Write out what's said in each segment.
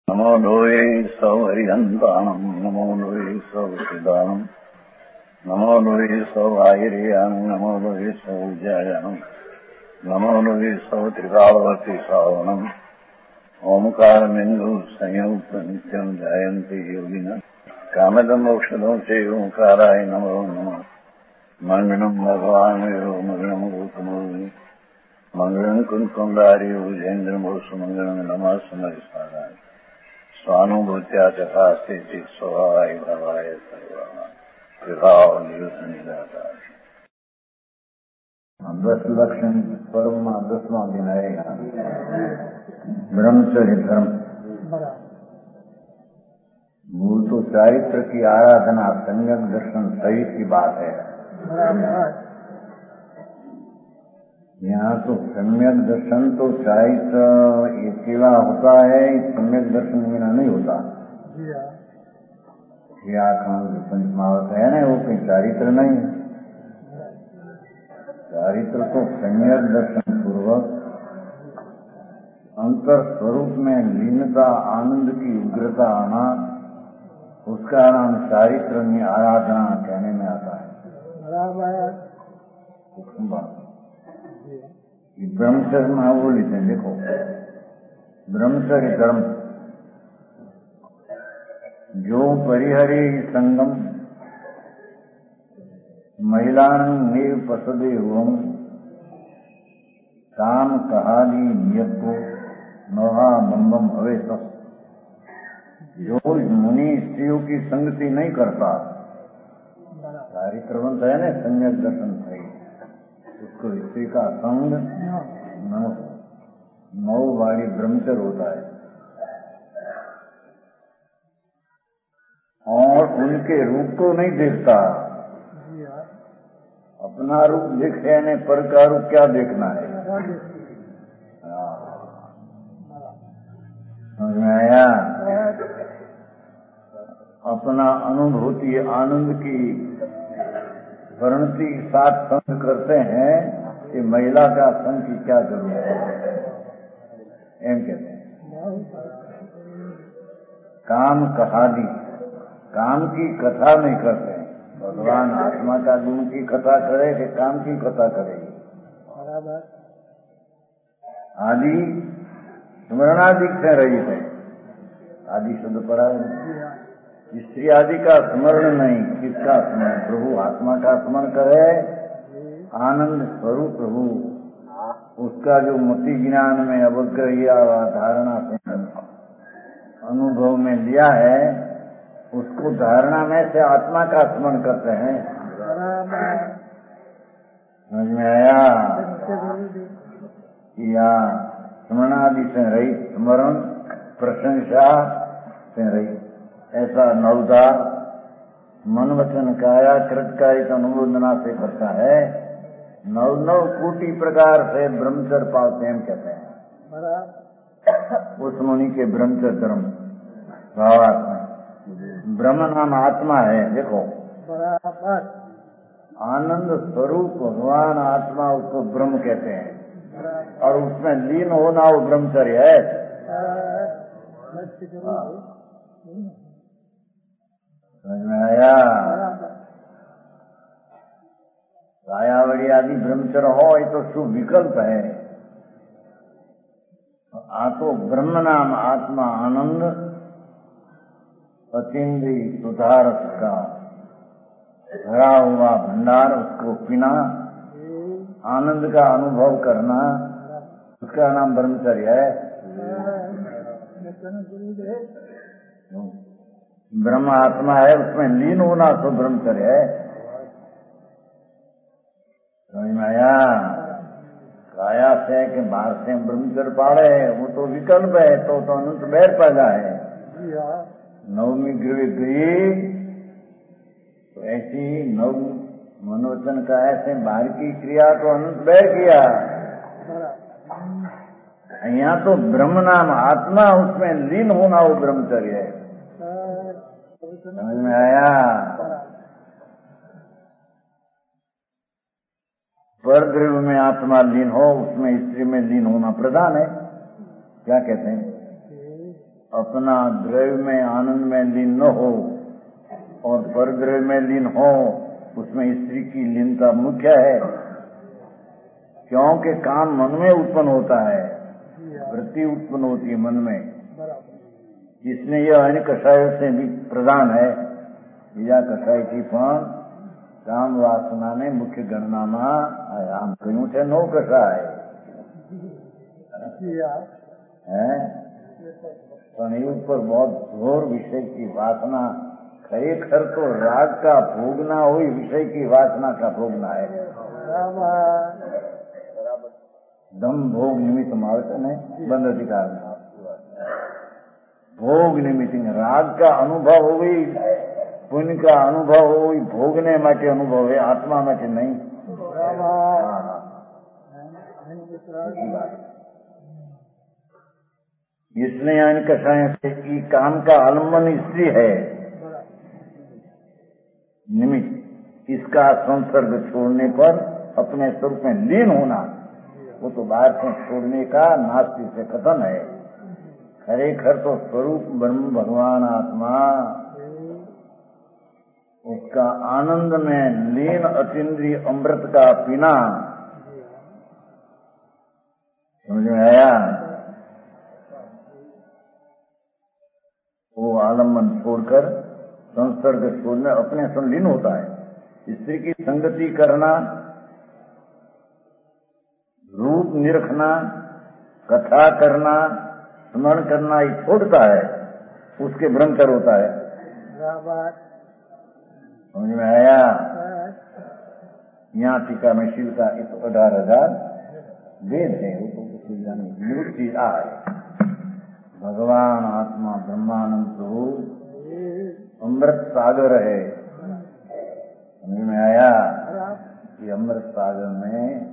नमो लोये सौहरिहन्ताणम् नमो लोये सौहृदानम् नमो लोये सौभागिर्यानम् नमो लोये सौविजयानम् नमो लोये सौत्रिकावती सावनम् ओंकारमिन्दु संयुक्त नित्यम् जायन्ति योगिनः कामदम् मोक्षदम् च ओंकाराय नमो नमः मङ्गलम् भगवान् वीरो मङ्गलम् रूपमोहि मङ्गलम् कुन्कुण्डारि भुजेन्द्रमोसु मङ्गलम् नमः समरिसाराय स्वानुभूत्या तथा स्थिति स्वभावाय भवाय सर्वभाव निदाता 10 लक्षण पर्व में 10वां दिन आएगा ब्रह्मचर्य धर्म। मूल तो चारित्र की आराधना सम्यक दर्शन सहित की बात है। यहाँ तो सम्यक दर्शन तो चारित्र सेवा होता है, सम्यक दर्शन बिना नहीं होता। पंचमावत है ना, वो कहीं चारित्र नहीं। चारित्र तो सम्यक दर्शन पूर्वक अंतर स्वरूप में लीनता आनंद की उग्रता आना, उसका नाम चारित्र में आराधना कहने में आता है। ब्रह्मचर्य में वो लेते हैं, देखो ब्रह्मचर्य धर्म जो परिहरे संगम महिलान्मेव पसदे हुम काम कहानी नियतो नोहा बम्बम हवे तस। जो मुनि स्त्रियों की संगति नहीं करता, चारित्र बनता है ना, सम्यक दर्शन सही, उसको स्त्री का संग नौ वाली ब्रह्मचर्य होता है। और उनके रूप को नहीं देखता, अपना रूप देखे ने पर का रूप क्या देखना है। समझ में आया? अपना अनुभूति आनंद की परिणति के साथ संग करते हैं कि महिला का संग की क्या जरूरत है, एम कहते हैं। काम कहानी, काम की कथा नहीं करते हैं। भगवान आत्मा का गुण की कथा करे कि काम की कथा करेगी। आदि स्मरणादि से रहित है। आदि शब्द पड़ा है, स्त्री आदि का स्मरण नहीं। किसका स्मरण? प्रभु आत्मा का स्मरण करे, आनंद स्वरूप प्रभु, उसका जो मति ज्ञान में अवग्रह धारणा से अनुभव में लिया है, उसको धारणा में से आत्मा का स्मरण करते हैं। समझ में आया? या स्मरणादि से रहित, स्मरण प्रशंसा से रहित, ऐसा नवदार मन वचन काया कृतकारिक अनुमोदना से करता है। नव कोटि प्रकार से ब्रह्मचर्य पालते हैं, कहते हैं। उस मुनि के ब्रह्मचर्य धर्म भावात्मा ब्रह्म नाम आत्मा है। देखो आनंद स्वरूप भगवान आत्मा, उसको ब्रह्म कहते हैं, और उसमें लीन होना वो ब्रह्मचर्य है। समझ में आया? कायावड़ी आदि ब्रह्मचर्य हो, ये तो शुभ विकल्प है। तो ब्रह्म नाम आत्मा आनंद अतीन्द्रिय सुधारक का भरा हुआ भंडार, उसको पीना, आनंद का अनुभव करना, उसका नाम ब्रह्मचर्य है। ब्रह्म आत्मा है, उसमें लीन होना तो ब्रह्मचर्य है। समझ में आया? काया से के बाहर से ब्रह्मचर्य पाड़े, वो तो विकल्प है, तो अनंत बैर पैदा है। नवमी गई तो ऐसी नव मनोवचन का ऐसे बाहर की क्रिया तो अनंत बैर किया। यहाँ तो ब्रह्म नाम आत्मा, उसमें लीन होना वो ब्रह्मचर्य है। समझ में आया? पर द्रव्य में आत्मा लीन हो, उसमें स्त्री में लीन होना प्रधान है। क्या कहते हैं? अपना द्रव्य में आनंद में लीन न हो और परद्रव्य में लीन हो, उसमें स्त्री की लीनता मुख्य है। क्योंकि काम मन में उत्पन्न होता है, वृत्ति उत्पन्न होती है मन में। इसने यह अन्य कषायों से भी प्रधान है। બીજા કસાયથી પણ કામ વાસનાને મુખ્ય ગણનામાં આમ કહ્યું છે નો કસાય है, પણ એ ઉપર बहुत घोर विषय की वासना, खरेखर तो राग का भोगना हो, विषय की वासना का भोगना है। दम भोग निमित्त मार्ग ने बंद अधिकार में भोग निमित्त राग का अनुभव हो गई, पुण्य का अनुभव हो, भोगने माटे अनुभव है, आत्मा माटे नहीं। इसलिए अन्य कषाय से कि काम का आलम्बन स्त्री है निमित्त, इसका संसर्ग छोड़ने पर अपने स्वरूप में लीन होना, वो तो बाहर से छोड़ने का नास्ति से कथन है। खरेखर तो स्वरूप ब्रह्म भगवान आत्मा, उसका आनंद में लीन अतीन्द्रिय अमृत का पीना, समझ में आया? वो आलम्बन छोड़कर संसर्ग छोड़ने अपने से लीन होता है। स्त्री की संगति करना, रूप निरखना, कथा करना, स्मरण करना ये छोड़ता है, उसके ब्रह्मचर्य होता है। समझ में आया? यहाँ टीका में शिव का 18,000 वेद है, वो तो निवृत्ति है। भगवान आत्मा ब्रह्मानंद स्वरूप अमृत सागर है। समझ में आया? ये अमृत सागर में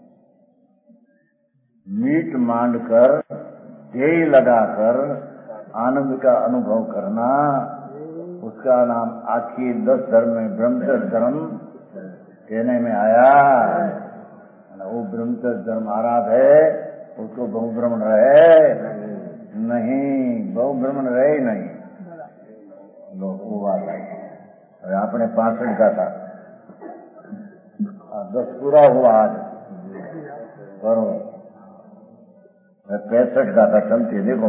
मीट मांड कर, ध्येय लगाकर आनंद का अनुभव करना, उसका नाम आखिर 10 धर्म में ब्रह्मचर्य धर्म कहने में आया। वो ब्रह्मचर्य धर्म आराध है, उसको बहुब्रह्मण रहे नहीं, बहुब्रह्मण रहे नहीं। वो बात है। आपने 65 का था, 10 पूरा हुआ आज, करो 65 का था, चलते देखो।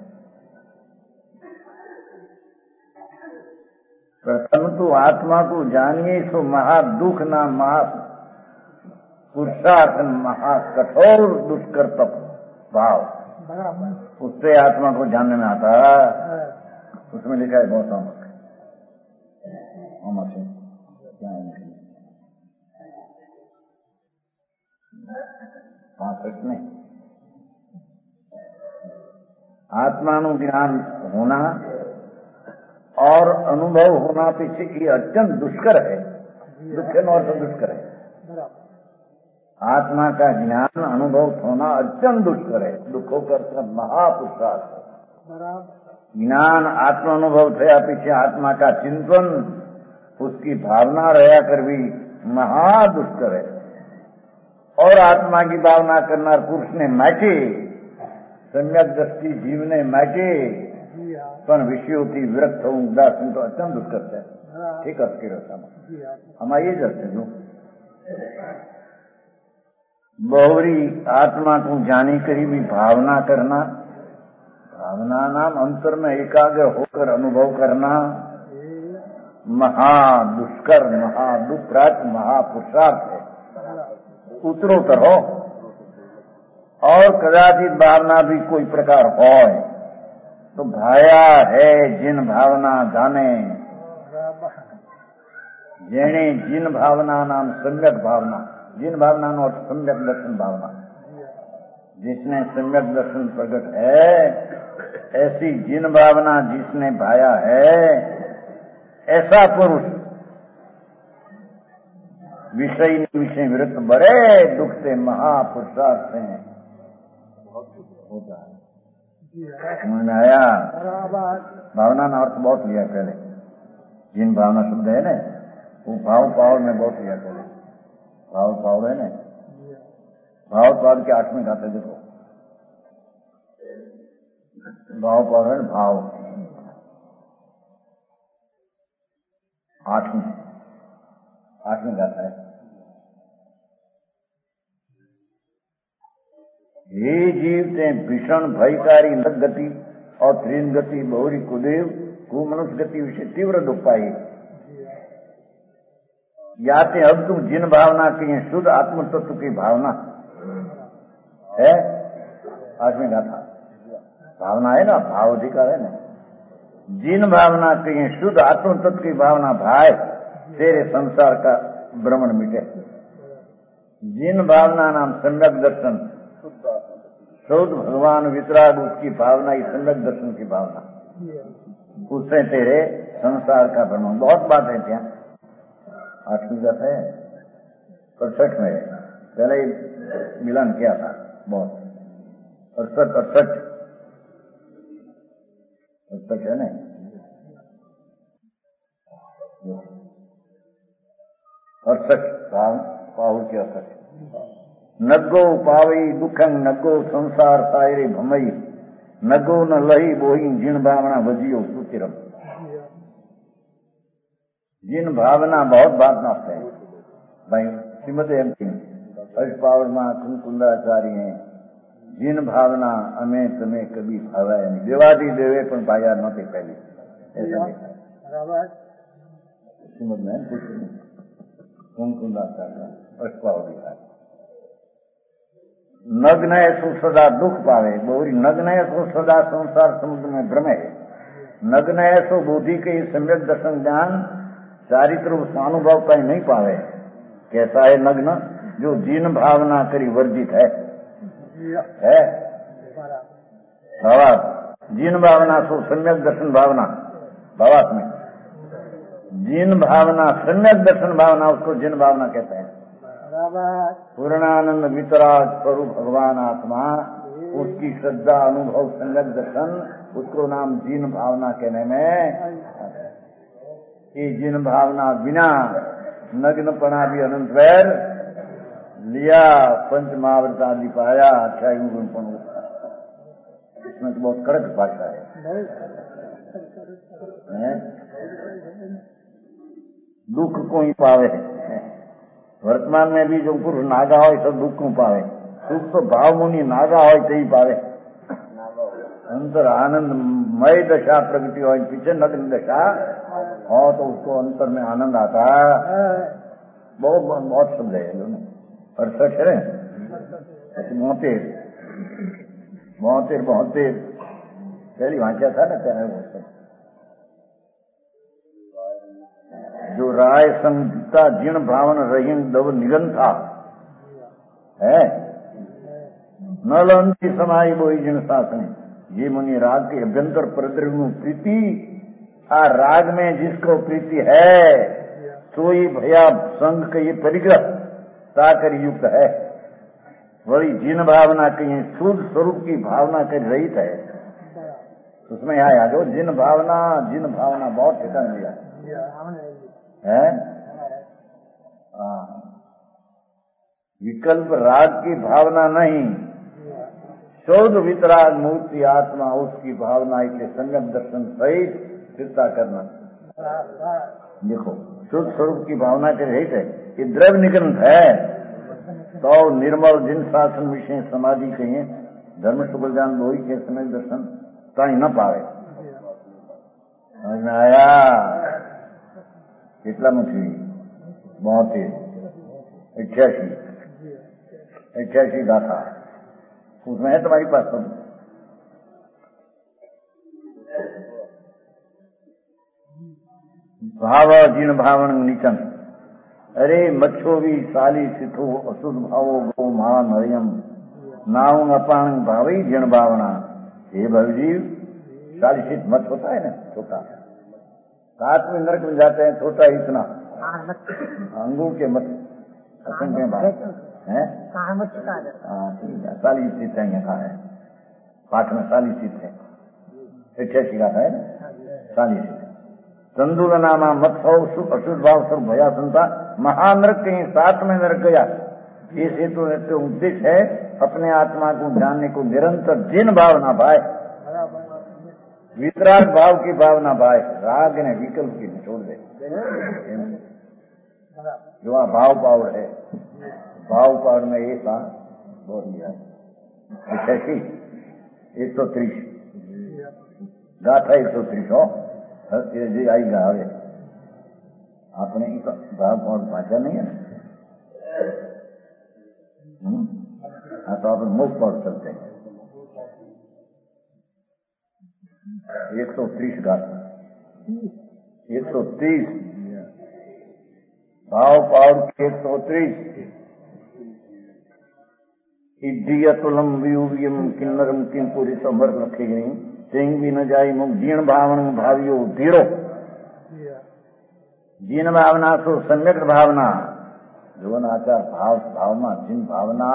प्रथम तो आत्मा को जानिए सो महादुख ना महा पुरुषार्थ महाकठोर दुष्कर तप भाव, उससे आत्मा को जानने में आता। उसमें लिखा है बहुत नहीं, आत्मा नु ज्ञान होना और अनुभव होना पीछे की अत्यंत दुष्कर है। दुख और तो दुष्कर है। आत्मा का ज्ञान अनुभव होना अत्यंत दुष्कर है। दुखों का महापुरुषार्थ है। ज्ञान आत्मा अनुभव थया पीछे आत्मा का चिंतन, उसकी भावना रहा कर भी महादुष्कर है। और आत्मा की भावना करना पुरुष ने माटे, सम्यक दृष्टि जीव ने माटे, पण विषयोથી વિરક્ત થવું ઉદાસીન તો અત્યંત દુષ્કર છે। ઠીક અટકી રહ્યો આમાં એ જ હશે। જો बहुरी आत्मा को जानी करी भी भावना करना, भावना नाम अंतर में एकाग्र होकर अनुभव करना, महादुष्कर महादुप्रात महापुरुषार्थ है। उत्तरोत्तर हो और कदाचित भावना भी कोई प्रकार हो तो भाया है जिन भावना जाने, जेने जिन भावना नाम सम्यक भावना, जिन भावना नो सम्यक दर्शन भावना, जिसने सम्यक दर्शन प्रकट है, ऐसी जिन भावना जिसने भाया है, ऐसा पुरुष विषय विषय विरुद्ध बड़े दुख से महापुरुषार्थ से होता है। समझ में आया? भावना का अर्थ बहुत लिया पहले, जिन भावना शब्द है ना, वो भाव पावर में बहुत लिया पहले। भाव पावर है ना, भाव पावर के 8वें गाते देखो, भाव पौरण भाव आठवीं गाथा है। हे जीव ते भीषण भयकारी नरक गति और त्रिन गति बहुरी कुदेव कुमनुष्य गति विषय तीव्र दुख पाई। याते अब तुम जिन भावना की शुद्ध आत्म तत्व की भावना है। आठवीं गाथा भावना है ना, भाव अधिकार है ना। जिन भावना की शुद्ध आत्म तत्व की भावना भाई तेरे संसार का भ्रमण मिटे। जिन भावना नाम सम्यक दर्शन शुद्ध भगवान वितराग उसकी भावना ही सम्यक दर्शन की भावना, उससे तेरे संसार का भ्रमण। बहुत बात है क्या। आठवीं गाथा है 68 में, पहले ही मिलन किया था बहुत। 68 है ना। पाहुल के 68 नगो पावई दुखंग नगो संसार सायरे भमई नगो न लही बोही जिन भावना वजियो सुचिरम। जिन भावना बहुत बात नाते हैं भाई। श्रीमद एम सिंह पावर मां कुंकुंदाचार्य हैं। जिन भावना अमे तमे कभी भावाया नहीं, देवादी देवे पण भाया नते पहले, ऐसा देखा है श्रीमद में कुछ कुंकुंदाचार्य पावर लिखा है। नग्न ऐसो सदा दुख पावे बोरी नग्न ऐसो सदा संसार समुद्र में भ्रमे। नग्न ऐसो बुद्धि के सम्यक दर्शन ज्ञान चारित्र स्वानुभव कहीं नहीं पावे। कैसा है नग्न? जो जिन भावना करी वर्जित है भावात। जिन भावना सो सम्यक दर्शन भावना भावात में जिन भावना सम्यक दर्शन भावना उसको जिन भावना कहते हैं। पूर्णानंद वितराग स्वरूप भगवान आत्मा उसकी श्रद्धा अनुभव सम्यक दर्शन उसको नाम जिन भावना कहने में। ये जिन भावना बिना नग्नपना भी अनंत वैर लिया पंच महाव्रत आदि पाया 28 गुण। इसमें तो बहुत कड़क भाषा है। दुख को ही पावे। वर्तमान में भी जो पुरुष नागा हो सब दुख को पावे। सुख तो भाव मुनि नागा हो ही पावे। अंतर आनंद मय दशा प्रगति हो पीछे नग्न दशा हो तो उसको अंतर में आनंद आता है। बहुत शब्द है और सच है। 72 पहली वाक्या था ना क्या है वो सब। जो राय संगीता जिन भावन रहीन दव निगन था है न लंती समाई बोई जिन शासन। ये मुनि राग के अभ्यंतर प्रद्रनु प्रीति आ राग में जिसको प्रीति है सोई भया संग के ये परिग्रह ताकर युक्त है। वही जिन भावना की शुद्ध स्वरूप की भावना कर रहित है। उसमें आया जो जिन भावना बहुत ठिकान दिया है। विकल्प राग की भावना नहीं, शुद्ध वितराग मूर्ति आत्मा उसकी भावना के संगम दर्शन सहित चिंता करना। देखो शुद्ध स्वरूप की भावना के रहित है। ये द्रव्य निगंध है तो निर्मल जिन शासन विषय समाधि कहिए धर्म सुख ज्ञान लोही के समय दर्शन कहीं न पावे। समझ में आया? कितना मुझे 88 गाथा उसमें है तुम्हारी पास सब। भाव जिन भावण नीचन अरे मच्छो भी साली सिथो असुद भावो गो मान हरियम नाऊ अपांग भावी जिन भावना। हे भवजीव साली सित मत होता है ना छोटा, साथ में नरक में जाते हैं छोटा इतना अंगूर के मत असंख्य बात है। ठीक है साली सित है यहाँ है पाठ में साली सित है 88 का है साली सित। संदूल नामा मत हो अशुद्ध भाव सब भया संता महानरक कहीं साथ में नरक गया। इस हेतु उद्देश्य है अपने आत्मा को जानने को निरंतर जिन भावना भाई वितराग भाव की भावना भाई राग ने विकल्प की छोड़ दे। जो आ भाव पावड़ है, भाव पावड़ में एक बोल दिया 130 गाथा 130 हो जी आई गा આવે આપણે ભાવ પાવड़ ભાષા नहीं है हाँ तो अपन मुख पावड़ चलते हैं 130 गाथा 130 भाव पावड़ 130 इड्डियतुलम वियुव्यम किन्नरम किंपुरी संभर लखी गई तेंग भी न जाई मुख जीण भावण भावियो धीरो जीन भावना सो सम्यक भावना जो नाचा भाव भावना जिन भावना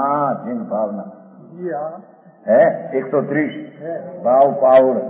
है 130 भाव पावड़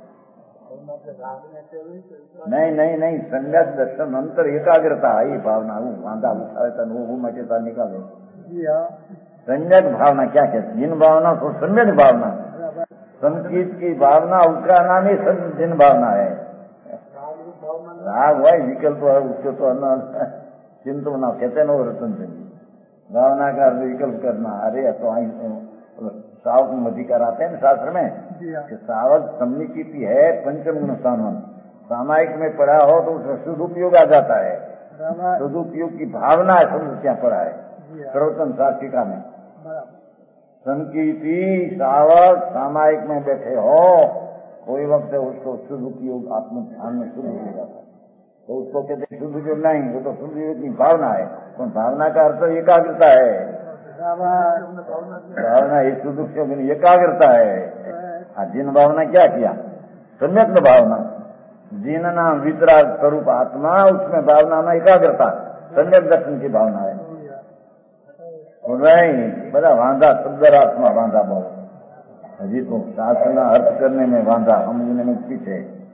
नहीं सम्यक दर्शन अंतर एकाग्रता ये भावना वो वांधा उठावे तन वो मचेता निकाले सम्यक भावना क्या कहते जिन भावना को सम्यक भावना संचित की भावना उसका नाम ही जिन भावना है। राग भाई विकल्प है उसको तो चिंतु ना कहते न रतन भावना का विकल्प करना। अरे तो सावक में अधिकार आते हैं शास्त्र में कि सावक सम्मिकी है पंचम गुण स्थान सामायिक में पढ़ा हो तो उसमें सदुपयोग आ जाता है। सदुपयोग की भावना है शब्द क्या पढ़ा है सर्वोत्तम साक्षिका में संकीर्ति सावक सामायिक में बैठे हो कोई वक्त उसको सदुपयोग आत्म ध्यान में शुद्ध हो जाता है तो उसको कहते सदुपयोग नहीं वो तो सदुपयोग की भावना है। तो भावना का अर्थ एकाग्रता है। भावना ये सदुपयोग एकाग्रता है। जिन भावना क्या किया सम्यक भावना जिन नाम वितराग स्वरूप आत्मा उसमें भावना में एकाग्रता सम्यक दर्शन की भावना है। नहीं बड़ा वांधा शब्दरात्मा वांधा बहुत हजी तो शास्त्र का अर्थ करने में वांधा समझने में पीछे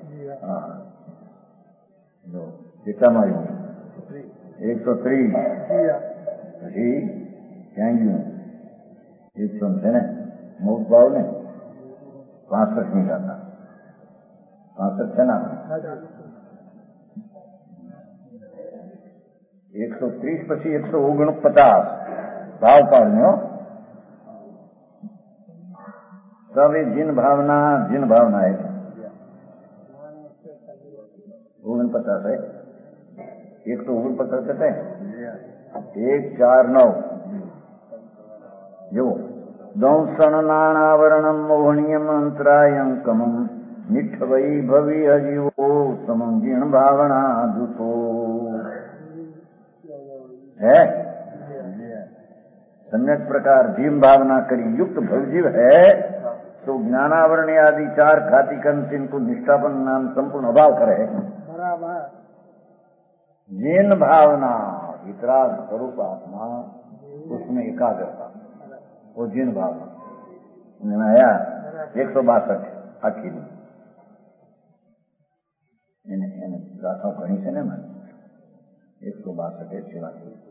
कितना मारी 130 પછી ક્યાં ગયું 100 છે ને મોટ ભાવ ને 65 ની ગાતા 65 છે ને 130 પછી 149 भाव पाड़ने हो तब जिन भावना है 49 है 149 कहते हैं 149 जो दंसन नानावरणम मोहनीयम अंतरायंकम निठ वै भवि अजीवो समं जिन भावना दुतो है। सम्यक प्रकार जीव भावना करी युक्त भवजीव है तो ज्ञानावरण आदि 4 घातिकन तिनको निष्ठापन नाम संपूर्ण अभाव करे। जिन भावना वितराग स्वरूप आत्मा उसमें एकाग्रता वो जिन भावना आया 162 आखिर गाथा घनी से मैं 162 सेवा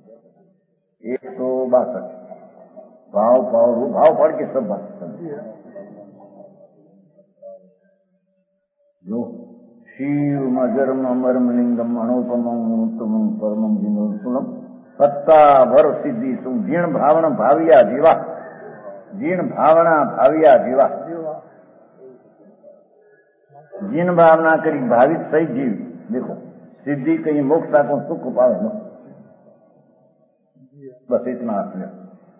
162 भाव पावर वो भाव पढ़ के सब बात जो शिव मजर्म मर्मलिंगम अनोपमं उत्तमं परमं जिनोत्तमं सत्ता भर सिद्धि सुम जीर्ण भावना भाविया जीवा जीर्ण भावना भाविया जीवा जीर्ण भावना करी भावित सही जीव देखो सिद्धि कहीं मोक्ष को सुख पावे न बस इतना अर्थ है।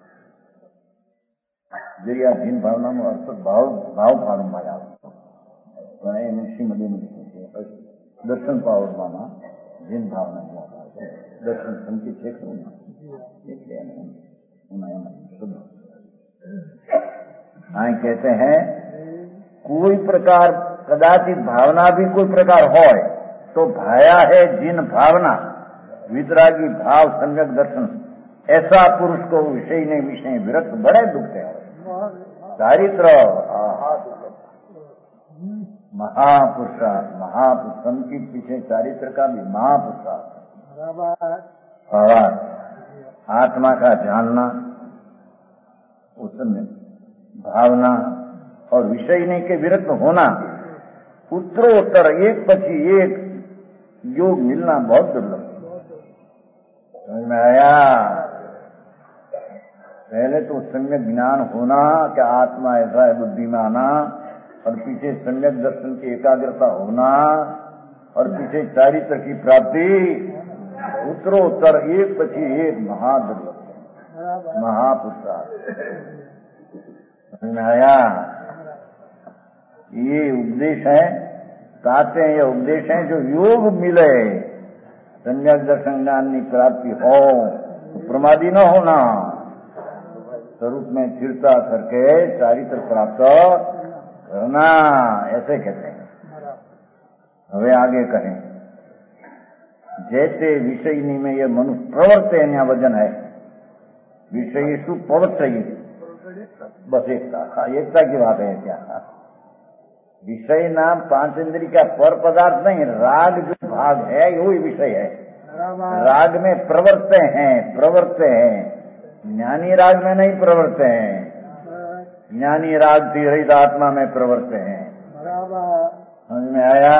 जरिया जिन भावना में अर्थ भाव फाड़ू माया श्रीमदी दर्शन पावर मामा जिन भावना दर्शन संकेत कहते हैं कोई प्रकार कदाचित भावना भी कोई प्रकार हो तो भाया है जिन भावना वितरागी भाव सम्यक दर्शन ऐसा पुरुष को विषय ने विषय विरक्त बड़े दुखते हैं। चारित्र महापुरुषम की पीछे चारित्र का भी महापुरुषार्थ आत्मा का जानना उसमें भावना और विषय नहीं के विरक्त होना उत्तरोत्तर एक पछी एक योग मिलना बहुत दुर्लभ। समझ में आया? पहले तो सम्यक ज्ञान होना कि आत्मा ऐसा है बुद्धि में आना, और पीछे सम्यक दर्शन की एकाग्रता होना, और पीछे चारित्र की प्राप्ति, उत्तरोत्तर एक पछी एक महादुर्लभ, महापुरुषार्थ। समझ में आया? ये उपदेश है, कहते हैं ये उपदेश है जो योग मिले, सम्यक दर्शन ज्ञान की प्राप्ति हो, प्रमादी न होना, स्वरूप में स्थिरता करके चारित्र प्राप्त करना, ऐसे कहते हैं। હવે आगे कहें, जैसे विषयनी में ये मनुष्य प्रवर्ते यहाँ वजन है, विषयेषु प्रवर्तये, बस एकता की बात है क्या? विषय नाम पांच इंद्रिय का पर पदार्थ नहीं, राग जो भाग है वही विषय है। राग में प्रवर्ते हैं, ज्ञानी राग में नहीं प्रवर्ते हैं, ज्ञानी राग रहित आत्मा में प्रवर्ते हैं। समझ में आया?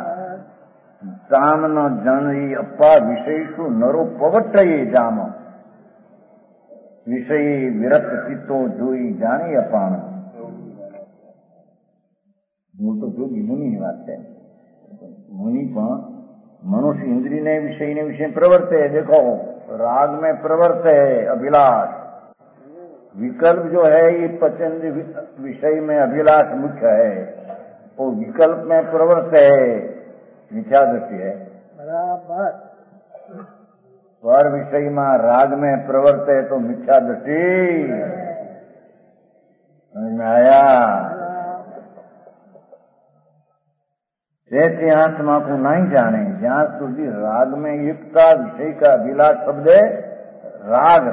जाम न जन अप्पा विषयेषु नरो प्रवर्तये जाम, विषय विरक्त चित्तो जोई जाने अपान। હું તો જોગી મુનિની વાત છે। મુનિ પણ મનુષ્ય ઇન્દ્રિય ने विषय प्रवर्ते, देखो राग में प्रवर्ते अभिलाष, विकल्प जो है ये पचंद विषय में अभिलाष मुख्य है, वो विकल्प में प्रवर्ते मिथ्या दृष्टि है बराबर। स्वर विषय में राग में प्रवर्ते तो मिथ्या दृष्टि। समझ में आया? जैसे आत्मा को नहीं जाने, जहां સુધી राग में युक्ता विषय का अभिलाष शब्द है राग,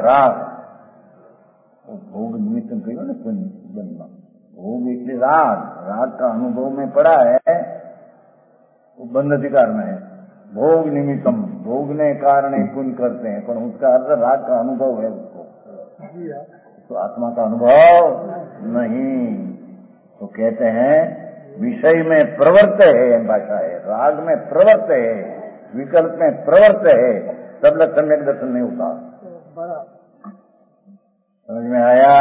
भोग निमित्त कहो ना बनना, भोग इसलिए राग का अनुभव में पड़ा है, वो बंध अधिकार में है। भोग निमित्तम, भोगने कारण पुण्य करते हैं, पर उसका अर्थ राग का अनुभव है उसको, तो आत्मा का अनुभव नहीं। तो कहते हैं विषय में प्रवर्त है, भाषा है, राग में प्रवर्त है, विकल्प में प्रवर्त है, तब लग सम्यक दर्शन नहीं होता। समझ में आया?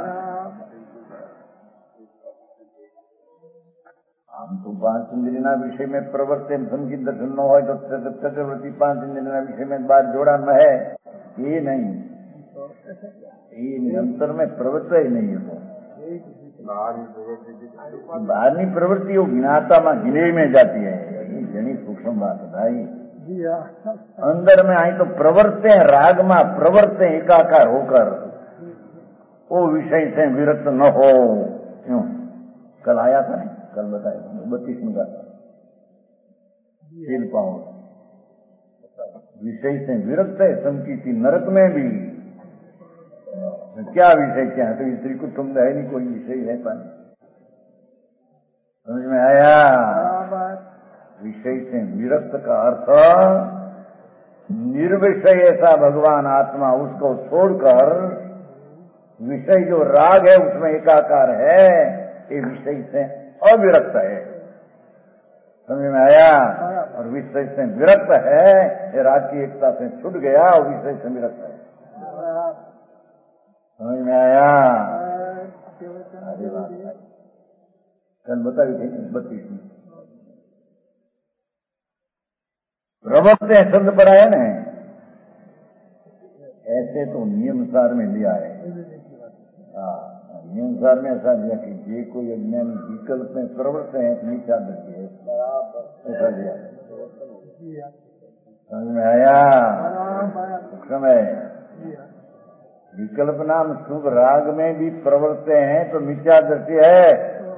हम तो पांच इंद्रिय विषय में प्रवर्त संचित दर्शन न हो तो चतुर्वृत्ति पांच इंद्रिय विषय में बात जोड़ा न है, ये नहीं, ये निरंतर में प्रवृत्त ही नहीं है। बाहरनी प्रवृत्ति वो ज्ञाता में गिने में जाती है, ये घनी सूक्ष्म बात है भाई। अंदर में आई तो प्रवर्ते राग में प्रवर्ते एकाकार होकर, वो विषय से विरक्त न हो। क्यों? कल आया था नहीं, कल बताया 32 का खेल पाओ, विषय से विरक्त है, संकीर्ति नरक में भी क्या विषय क्या है, तो स्त्री को तुम है नहीं, कोई विषय है पानी। समझ में आया? विषय से विरक्त का अर्थ निर्विषय ऐसा भगवान आत्मा, उसको छोड़कर विषय जो राग है उसमें एकाकार है, ये विषय से अविरक्त है। समझ में आया? और विषय से विरक्त है, ये राग की एकता से छूट गया और विषय से विरक्त है। समझ में आया? अरे बात कल बताई थी 32 में प्रवक्ते शब्द पढ़ा है ना, ऐसे तो नियमसार में लिया है। नियमसार में ऐसा लिया कि ये कोई अज्ञानी विकल्प में प्रवृत्त है, नीचा दृष्टि है, ऐसा लिया। समझ में आया? समय विकल्प नाम शुभ राग में भी प्रवर्ते हैं तो मिथ्या दृष्टि है,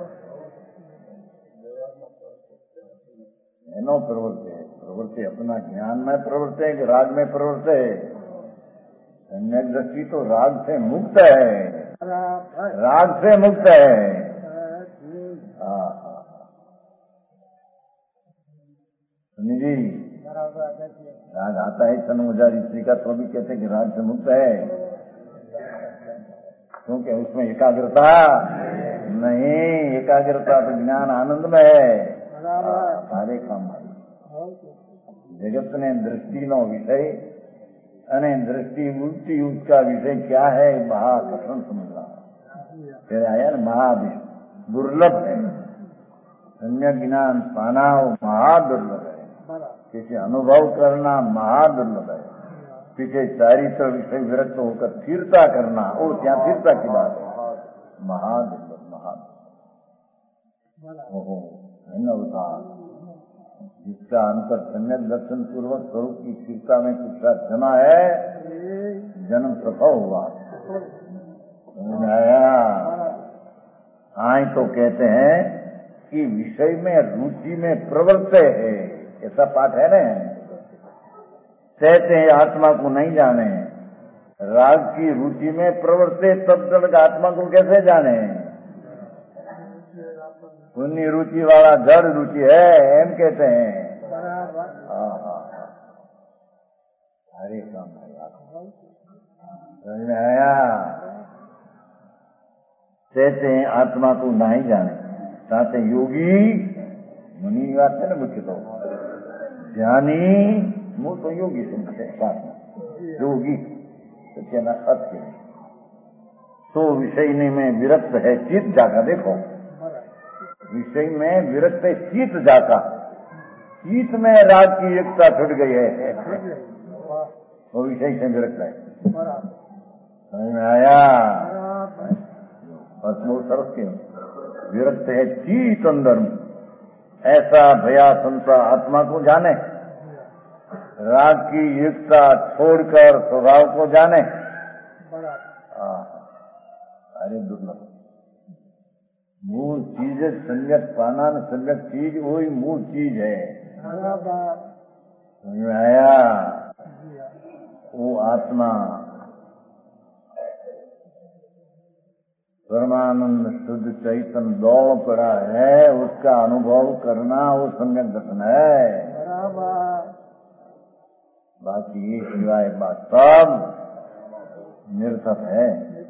नो प्रवृत्ति अपना ज्ञान में प्रवृत्ति है कि राग में प्रवृत्ति है। सम्यक दृष्टि तो राग से मुक्त है, राग से मुक्त है। जी राग आता है तनुजारी स्त्री का, तो भी कहते हैं कि राग से मुक्त है, क्योंकि उसमें एकाग्रता नहीं, एकाग्रता तो ज्ञान आनंद में है। સારે કામ આવી જગતને દૃષ્ટિનો વિષય અને दृष्टि उल्टी उसका विषय क्या है महाकथन समझना फिर आया ना महाविष्णु दुर्लभ है सम्यक ज्ञान पाना महादुर्लभ है किसी अनुभव करना महादुर्लभ है पीछे चारित्र विषय विरक्त होकर स्थिरता करना वो क्या स्थिरता की बात है महादुर्लभ महादुर्लभ जिसका अंतर सम्यक दर्शन पूर्वक स्वरूप की स्थिरता में कुछ जमा है जन्म सफल हुआ आया आए तो कहते हैं कि विषय में रुचि में प्रवृत्त है ऐसा पाठ है ना कहते हैं आत्मा को नहीं जाने राग की रुचि में प्रवृत्त तब तक आत्मा को कैसे जाने पुण्य रुचि वाला जड़ रुचि है एम कहते हैं हरे काम समझ में आया कहते हैं आत्मा को नहीं जाने साथ योगी मुनि की बात है ना मुख्य तो ज्ञानी मुझ तो योगी सुनते योगी सत्य ना सत्य तो विषय में विरक्त है चित्त जागा देखो विषय में विरक्त शीत जाता शीत में राग की एकता छुट गई है वो विषय से विरक्त है समझ में आया बस बहुत सरस के विरक्त है शीत अंदर ऐसा भया संता आत्मा को जाने राग की एकता छोड़कर स्वभाव को जाने अरे दुर्लभ मूल चीज है सम्यक पाना न सम्यक चीज वही मूल चीज है समझ में आया वो आत्मा परमानंद शुद्ध चैतन्य दौड़ पड़ा है उसका अनुभव करना वो सम्यक दर्शन है बाकी ये सिवाय बात सब निरर्थक है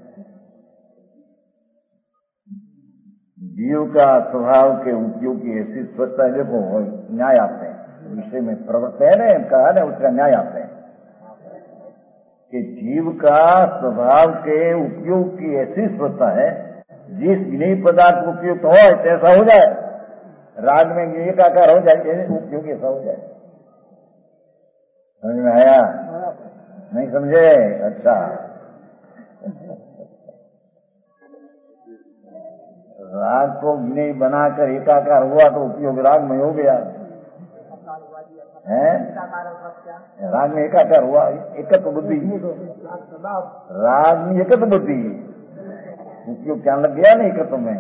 जीव का स्वभाव के उपयोग की ऐसी स्वच्छता है देखो न्याय आते हैं विषय में प्रवृत्त है ना कहा ना उसका न्याय आते हैं कि जीव का स्वभाव के उपयोग की ऐसी स्वच्छता है जिस ज्ञेय पदार्थ उपयुक्त हो ऐसा हो जाए राग में ज्ञेय का आकार हो जाए उपयोग ऐसा हो जाए समझ में आया नहीं समझे अच्छा राग को ज्ञेय बनाकर एकाकार हुआ तो उपयोग राग में हो गया है राग में एकाकार हुआ एकत्व बुद्धि राग में एकत्व बुद्धि उपयोग क्या लग गया ना एकत्व में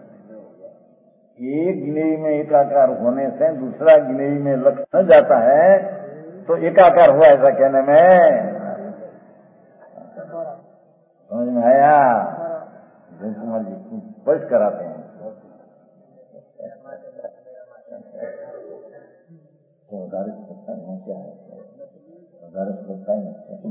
एक ज्ञेय में एकाकार होने से दूसरा ज्ञेय में लक्ष्य न जाता है तो एकाकार हुआ ऐसा कहने में समझ में आया कुमार जी स्पष्ट कराते हैं तो उदाहरण सकता है क्या है उदाहरण सकता है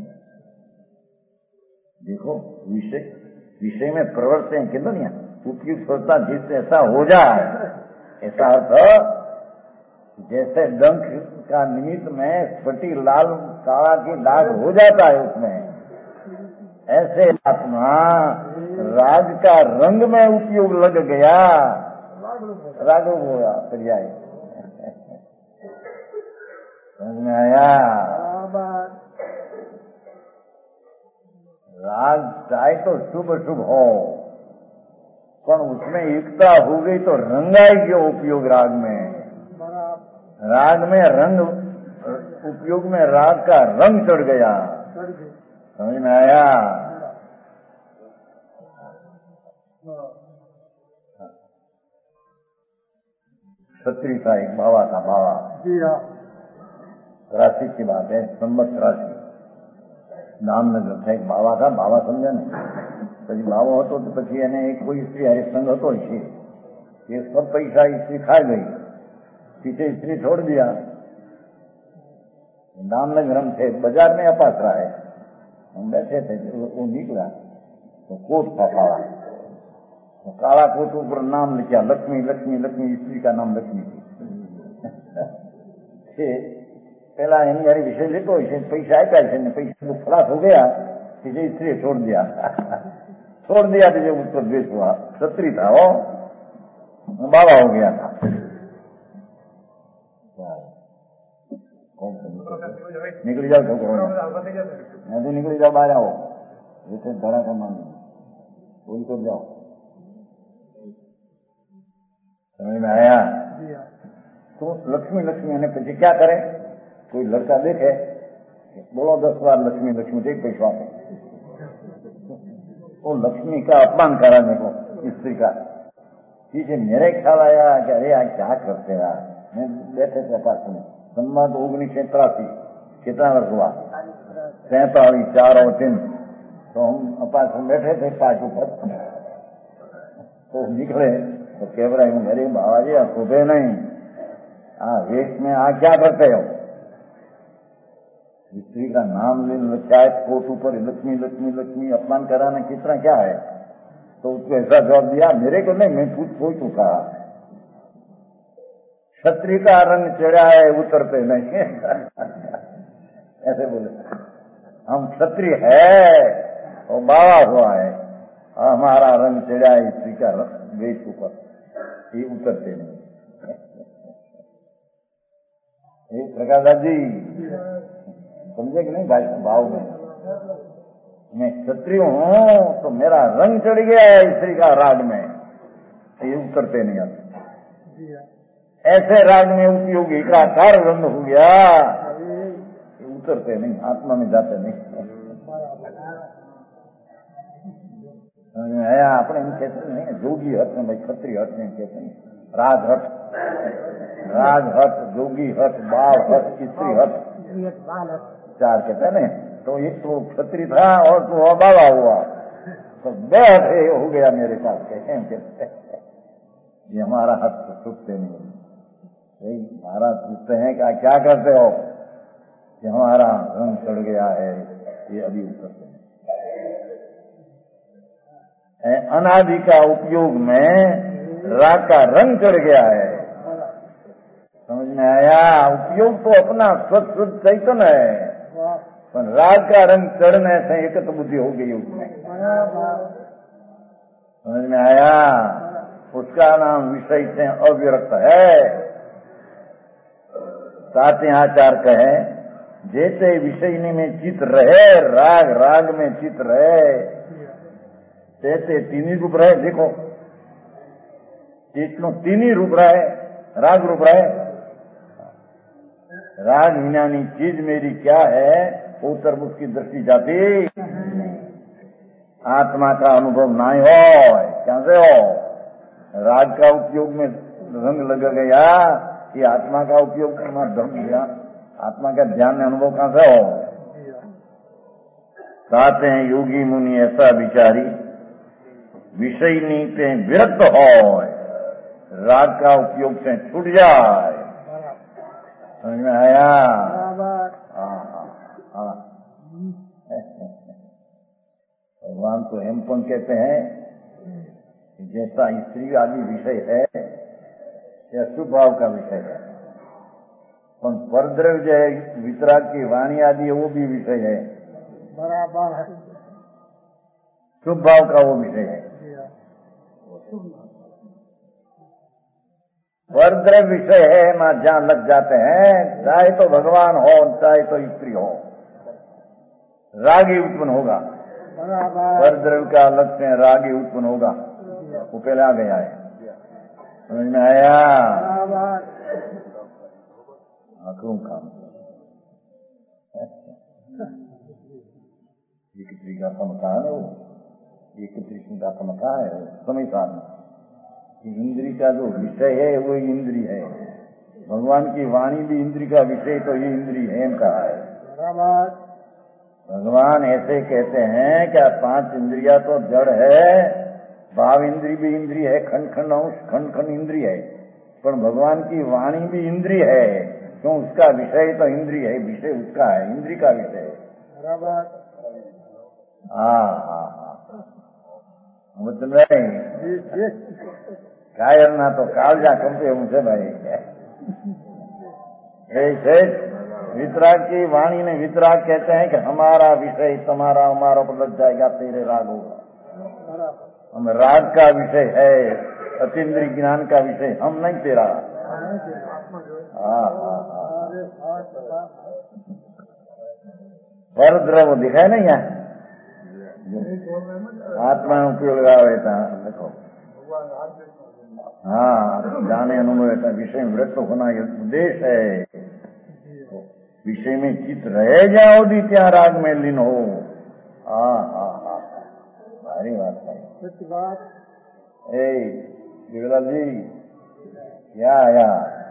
देखो विषय में प्रवृत्त हैं कि दुनिया उपयुक्त सोचता जिससे ऐसा हो जाए ऐसा अर्थ जैसे डंक का निमित्त में स्फटी लाल काला की दाग हो जाता है उसमें ऐसे आत्मा राग का रंग में उपयोग लग गया राग हो गया पर्याय समझ में आया राग चाहे तो शुभ शुभ हो पर उसमें एकता हो गई तो रंगाई के उपयोग राग में रंग उपयोग में राग का रंग चढ़ गया समझ में आया क्षत्रिय था एक बाबा था बाबा राशि की बात है संवत राशि નામનગર થાય બાવા હતા, બાવા સમજે ને, પછી બાવો હતો તો પછી એને એક કોઈ સ્ત્રી હરિસંગ હતો છે, ये सब पैसा स्त्री खा गई, पीछे स्त्री छोड़ दिया। नामनगर हम थे, बाजार में अपास रहा है, हम बैठे थे, वो निकला तो कोट था काला, तो काला कोट ऊपर नाम लिखा लक्ष्मी लक्ष्मी लक्ष्मी, स्त्री का नाम लक्ष्मी थी। કે પેલા એની યારી વિષય લેતો હોય છે, પૈસા આપ્યા છે ને પૈસા ખલાસ હો ગયા कि जो स्त्री छोड़ दिया तो जो उसको द्वेष हुआ, क्षत्रिय था वो, बाबा हो गया था। निकल जाओ छोकरो, नहीं तो निकल जाओ, बाहर आओ, जैसे धड़ा का मान बोल कर जाओ। समझ में आया? तो लक्ष्मी लक्ष्मी ने પછી क्या करे? कोई लड़का देखे, बोलो 10 बार लक्ष्मी लक्ष्मी, एक पैसा है, वो लक्ष्मी का अपमान करा मेरे को, स्त्री का। पीछे मेरे ख्याल आया कि अरे यार क्या करते यार, मैं बैठे थे पास में, संवाद 1983, कितना वर्ष हुआ? 43, 4 और 3, तो हम अपास में बैठे थे 5 ऊपर, तो निकले तो कह रहे हूँ, अरे बाबा जी आप सुबह नहीं, वेश में आ क्या करते हो? स्त्री का नाम लेने चाहे कोट ऊपर लक्ष्मी लक्ष्मी लक्ष्मी, अपमान कराना कितना क्या है? तो उसको ऐसा जवाब दिया, मेरे को नहीं, मैं पूछ चुका, क्षत्रिय का रंग चढ़ा है उतरते नहीं ऐसे बोले, हम क्षत्रिय है और बाबा हुआ है, हमारा रंग चढ़ा है स्त्री का वेश ऊपर, ये उतरते नहीं। प्रकाश जी समझे कि नहीं भाई? भाव में मैं क्षत्रिय हूं तो मेरा रंग चढ़ गया है स्त्री का राग में, ये उतरते नहीं आते। ऐसे राग में उपयोगी का कार रंग हो गया, ये उतरते नहीं, आत्मा में जाते नहीं। आया अपने इन कहते नहीं, जोगी हट में भाई क्षत्रिय हट नहीं कहते नहीं, राग हट, जोगी हट, बाल हट, स्त्री हट, 4 कहते हैं। तो एक तो क्षत्रिय था और तो बाबा हुआ, तो बैठ हो गया मेरे पास, कहते ये हमारा हक तो छूटते नहीं। महाराज पूछते हैं कि क्या करते हो? कि हमारा रंग चढ़ गया है, ये अभी उतरते हैं। अनादि का उपयोग में राग का रंग चढ़ गया है, समझ में आया? उपयोग तो अपना स्वच्छ चैतन्य है, पर राग का रंग चढ़ने से एकत्र बुद्धि हो गई उसमें, समझ में आया? उसका नाम विषय से अविरक्त है। साथ आचार कहे, जैसे विषय में चित रहे, राग राग में चित रहे, तैसे 3 रूप रहे। देखो चित 3 रूप रहे, राग रूप रहे। राग विनानी चीज मेरी क्या है, उत्तर उसकी दृष्टि जाती, आत्मा का अनुभव नहीं हो, क्या से हो? राग का उपयोग में रंग लग गया, कि आत्मा का उपयोग करना धर्म गया, आत्मा का ध्यान में अनुभव कहां से हो? कहते हैं योगी मुनि ऐसा विचारी, विषय नीते विरक्त हो, राग का उपयोग से छूट जाए। समझ में आया? भगवान तो हेमपन कहते हैं, जैसा स्त्री आदि विषय है या स्वभाव का विषय है, पर परद्रव्य वितराग की वाणी आदि वो भी विषय है, बराबर है, स्वभाव का वो विषय है। परद्रव्य विषय है मां जहां लग जाते हैं, चाहे तो भगवान हो चाहे तो स्त्री हो, रागी उत्पन्न होगा। परद्रव्य का लक्ष्य रागी उत्पन्न होगा, वो पहले आ गया है, समझ में आया? आंखों काम एक तरीका समझा है, वो एक तरीका का समझा है समय साथ इंद्री का जो विषय है वो इंद्री है, भगवान की वाणी भी इंद्री का विषय, तो ये इंद्री है कहा है। भगवान ऐसे कहते हैं क्या 5 इंद्रिया तो जड़ है, भाव इंद्री भी इंद्री है, खंड खंड अंश खंड खंड इंद्री है, पर भगवान की वाणी भी इंद्री है, क्यों? उसका विषय तो इंद्री है, विषय उसका है, इंद्री का विषय है। मतलब कायर ना तो काल जा कम पे मुझे भाई ऐसे वितराग की वाणी में वितराग कहते हैं कि हमारा विषय तुम्हारा हमारा पर लग जाएगा, तेरे राग होगा। हम राग का विषय है, अतीन्द्रिय ज्ञान का विषय हम नहीं तेरा। पर द्रव दिखाए नहीं यहाँ आत्मा उपयोग लगावे था। देखो हाँ, जाने अनुभव विषय में वृत्त होना ये उद्देश्य है। विषय में चित्त रहे जाओ दी क्या राग में लीन हो। भारी बात है। बिरलाल जी क्या आया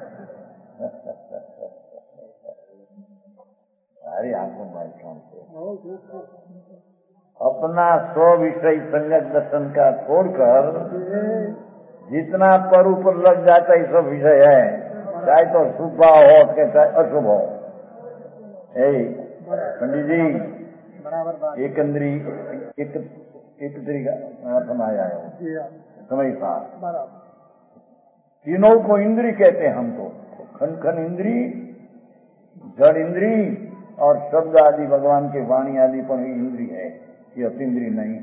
भारी आंखों में काम से अपना स्व विषय संगत दर्शन का छोड़कर जितना पर ऊपर लग जाता है सब विषय है, चाहे तो शुभ भाव हो चाहे अशुभ हो। पंडित जी एक तरीका समाया है समय का तीनों को इंद्री कहते हैं हम तो। खन खन इंद्री, जड़ इंद्री और शब्द आदि भगवान के वाणी आदि पर ही इंद्री है, ये अतीन्द्रिय नहीं।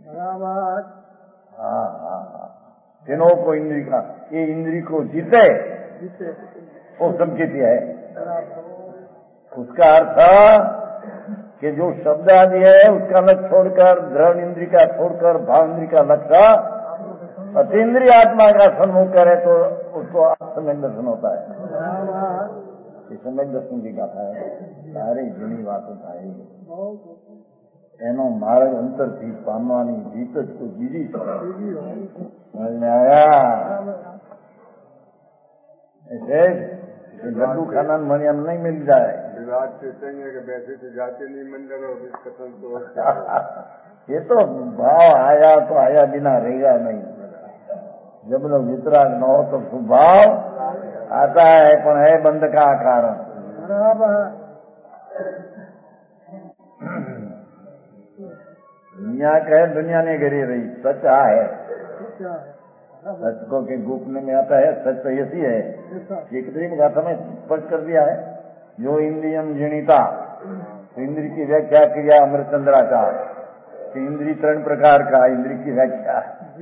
हाँ, तीनों को इंद्री का, ये इंद्री को जीते वो संकेत है। उसका अर्थ कि जो शब्द आदि है उसका लक्ष्य छोड़कर, दृढ़ इंद्री का छोड़कर भाव इंद्री का लक्ष्य अतीन्द्रिय आत्मा का सन्मुख करे तो उसको सम्यक दर्शन होता है। सम्यक दर्शन की गाथा है, सारी जूनी बातों થાય એનો માર્ગ અંતરથી પામવાની જીત જ તો બીજી સમજને આયા। ऐसे लड्डू खाना मणि हम नहीं मिल जाए। विराट से संग के बैठे थे जाते नहीं मंदिर और इस कथन तो ये तो भाव आया तो आया बिना रहेगा नहीं। जब लोग वितराग न हो तो स्वभाव आता है, पर है बंद का कारण। दुनिया कहे दुनिया ने गिरी रही, सच है। सच को के गोपने में आता है, सच तो ऐसी है। एक दिन गाथा में स्पष्ट कर दिया है, जो इंद्रियम जिणिता, तो इंद्री की व्याख्या किया अमृतचंद्राचार्य कि इंद्री 3 प्रकार का, इंद्री की व्याख्या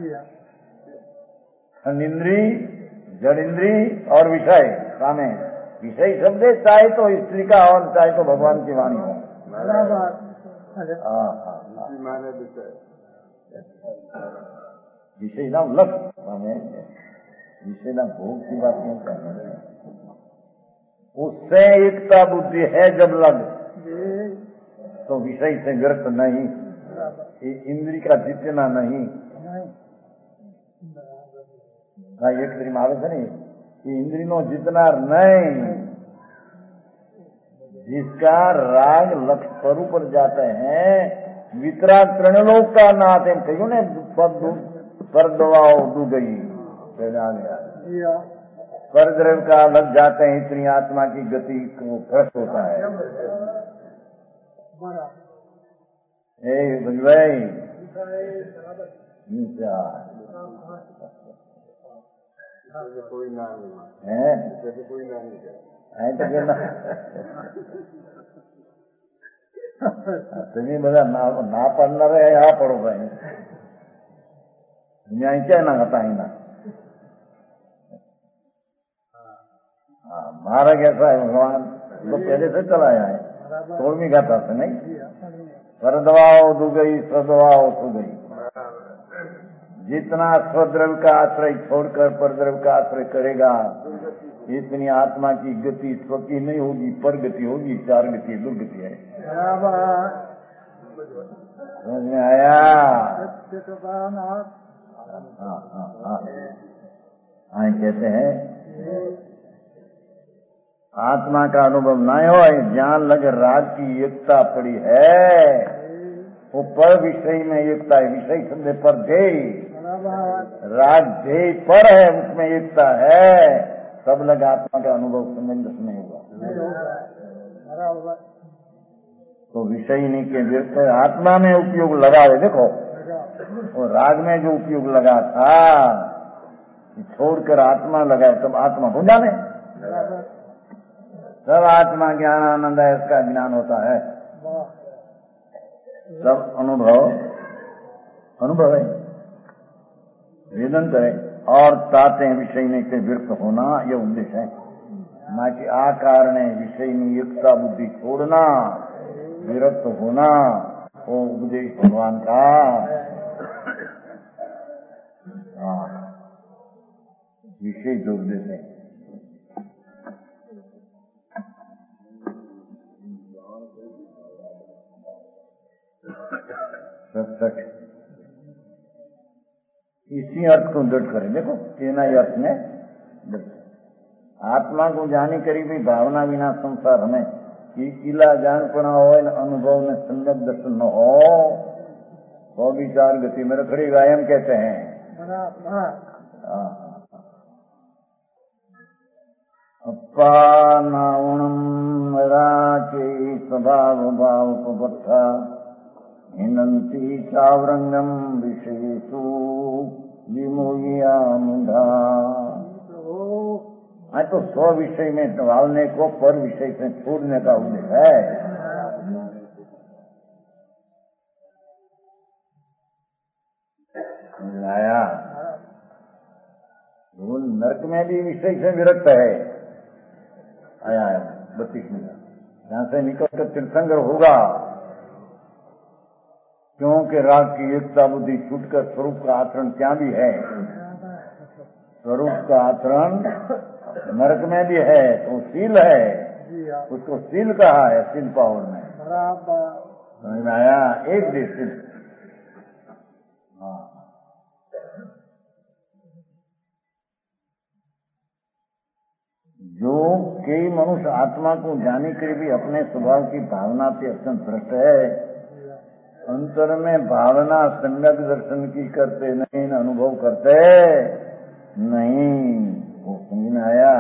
इंद्री, जड़ इंद्री और विषय। सामे विषय शब्द चाहे तो स्त्री का और चाहे तो भगवान की वाणी हो। विषय ना लक्ष्य, हमें विषय ना भोग की बात नहीं करना। उससे एकता बुद्धि है जब लग तो विषय से व्यर्थ नहीं, इंद्री का जितना नहीं। एक तरीके આવે છે ને कि इंद्री नो जितना नहीं, जिसका राग लक्ष्य पर ऊपर जाते हैं, वितराग त्रिलोक का नाथ है कहो ने, पर दवाओ डू गई पर द्रव्य का लग जाते हैं, इतनी आत्मा की गति को भ्रष्ट होता है। भाई कोई ना है कोई ना नहीं तो कहना तुम्हें બધા ના પાડનારા આ પડો ભાઈ, ન્યાય ક્યાં ના હતા એના। मारा कैसा है भगवान तो पहले से चलाया है, 16वीं गाथा से नहीं। पर दवाओ दू गई, स्वदवाओ सो गई। जितना स्वद्रव्य का आश्रय छोड़कर परद्रव्य का आश्रय करेगा, इतनी आत्मा की गति स्व की नहीं होगी, पर गति होगी। 4 गति दुर्गति है। समझ में आया? हाँ कहते हैं आत्मा का अनुभव न हो, ज्ञान लगे राग की एकता पड़ी है, वो पर विषय में एकता है। विषय शब्द पर ध्येय, राग ध्येय पर है, उसमें एकता है, सब लग आत्मा का अनुभव संबंध नहीं हुआ। तो विषय नहीं के व्यक्त आत्मा में उपयोग लगा है। देखो वो राग में जो उपयोग लगा था छोड़कर आत्मा लगाए, तब आत्मा हो जाने। सब आत्मा ज्ञान आनंद है, इसका ज्ञान होता है। सब अनुभव है, वेदन करे और ताते विषय में से विरक्त होना, यह उद्देश्य है। ना कि आकार ने विषय में युक्ता बुद्धि छोड़ना, विरक्त होना, वो उपदेश भगवान का। विषय जो उपदेश है, सच इसी अर्थ को दृढ़ करें। देखो तेना अर्थ में आत्मा को जानी करी भी भावना बिना संसार हमें कि इला जानपना हो, अनुभव में सम्यक दर्शन न हो, तो विचार गति में रखड़ी गायम कहते हैं। अपानावणम राचे स्वभाव भाव को बट्ठा हिनंती चावरंगम विशेषु विमोहिया मुंडा। हाँ, तो स्व विषय में डालने को पर विषय से छोड़ने का उद्देश्य है। आया वो नरक में भी विषय से विरक्त है। आया 32 मिनट यहां से निकल कर तीर्थंकर होगा, क्योंकि राग की एकता बुद्धि छूटकर स्वरूप का आचरण क्या भी है। स्वरूप का आचरण नरक में भी है, तो शील है, उसको शील कहा है। शील पावर में समझ में आया? एक दृष्टि जो कई मनुष्य आत्मा को जाने के लिए भी अपने स्वभाव की भावना से अत्यंत भ्रष्ट है, अंतर में भावना सम्यक दर्शन की करते नहीं, अनुभव करते नहीं। वो समझ में आया?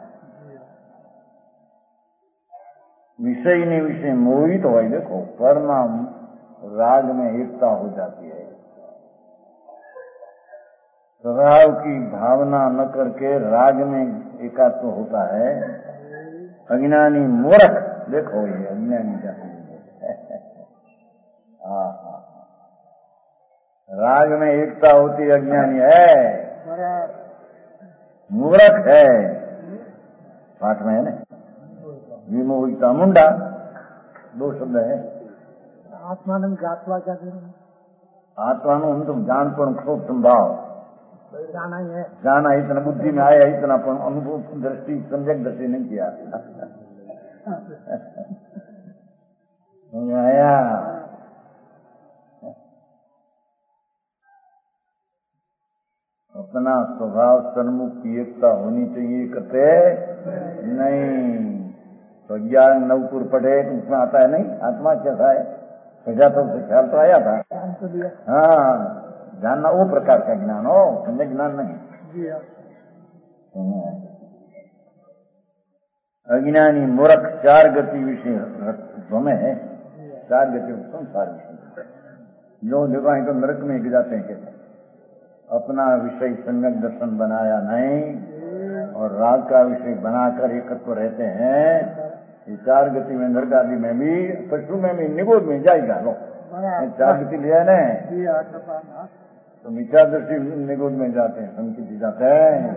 विषय नहीं विषय मोहित हो, देखो परमा राग में एकता हो जाती है। स्वभाव की भावना न करके राग में एकात्म होता है। अज्ञानी मूर्ख, देखो ये अज्ञानी जाति राग में एकता होती अज्ञानी है, मूर्ख है। पाठ में है ना, विमोहिता मुंडा, 2 शब्द है। आत्मानंद ज्ञातवा क्या करें? आत्मानु तुम जान पर खूब संभाव जाना ही है, जाना इतना बुद्धि में आया, इतना पर अनुभव दृष्टि सम्यक दृष्टि नहीं किया। आया अपना स्वभाव सन्मुख की एकता होनी चाहिए, करते नहीं। तो 11 नवपुर पढ़े तो उसमें आता है नहीं आत्मा कैसा है, सजा तो उसे ख्याल तो आया था। हाँ, जानना वो प्रकार का ज्ञान हो, समझे ज्ञान नहीं। अज्ञानी मूर्ख 4 गति विषय भ्रमे है, 4 गति संसार विषय जो देखो तो नरक में गिर जाते हैं। कहते अपना विषय सम्यक दर्शन बनाया नहीं और राग का विषय बनाकर एकत्व रहते हैं। ये 4 गति में नरक आदि में भी, पशु में भी, निगोद में जाएगा। लो 4 गति लिया ना, तो मिथ्या दृष्टि निगोद में जाते हैं, संकिति जाते हैं।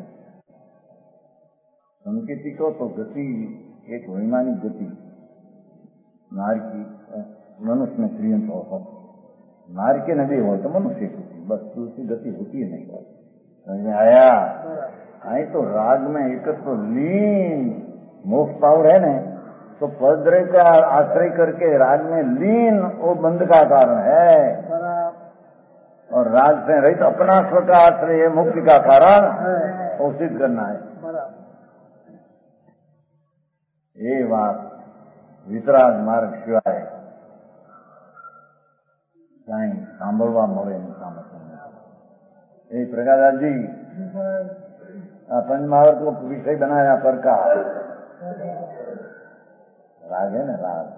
संकिति को तो गति एक वैमानिक गति नारी की मनुष्य में क्रियंत हो, नारी के नदी हो तो मनुष्य की, बस दूसरी गति होती है नहीं। समझ में आया? आई तो राग में एकत्व लीन मोक्ष पावर है ना, तो पद्रे का आश्रय करके राग में लीन वो बंध का कारण है। और राग से रहित अपना स्व का आश्रय मुक्ति का कारण वो सिद्ध करना है। ये बात वितराग मार्ग सिवाय कहीं सांभळवा મળે नहीं। प्रकाश जी पंचमहावर को विषय बनाया पर का राग है ना, राग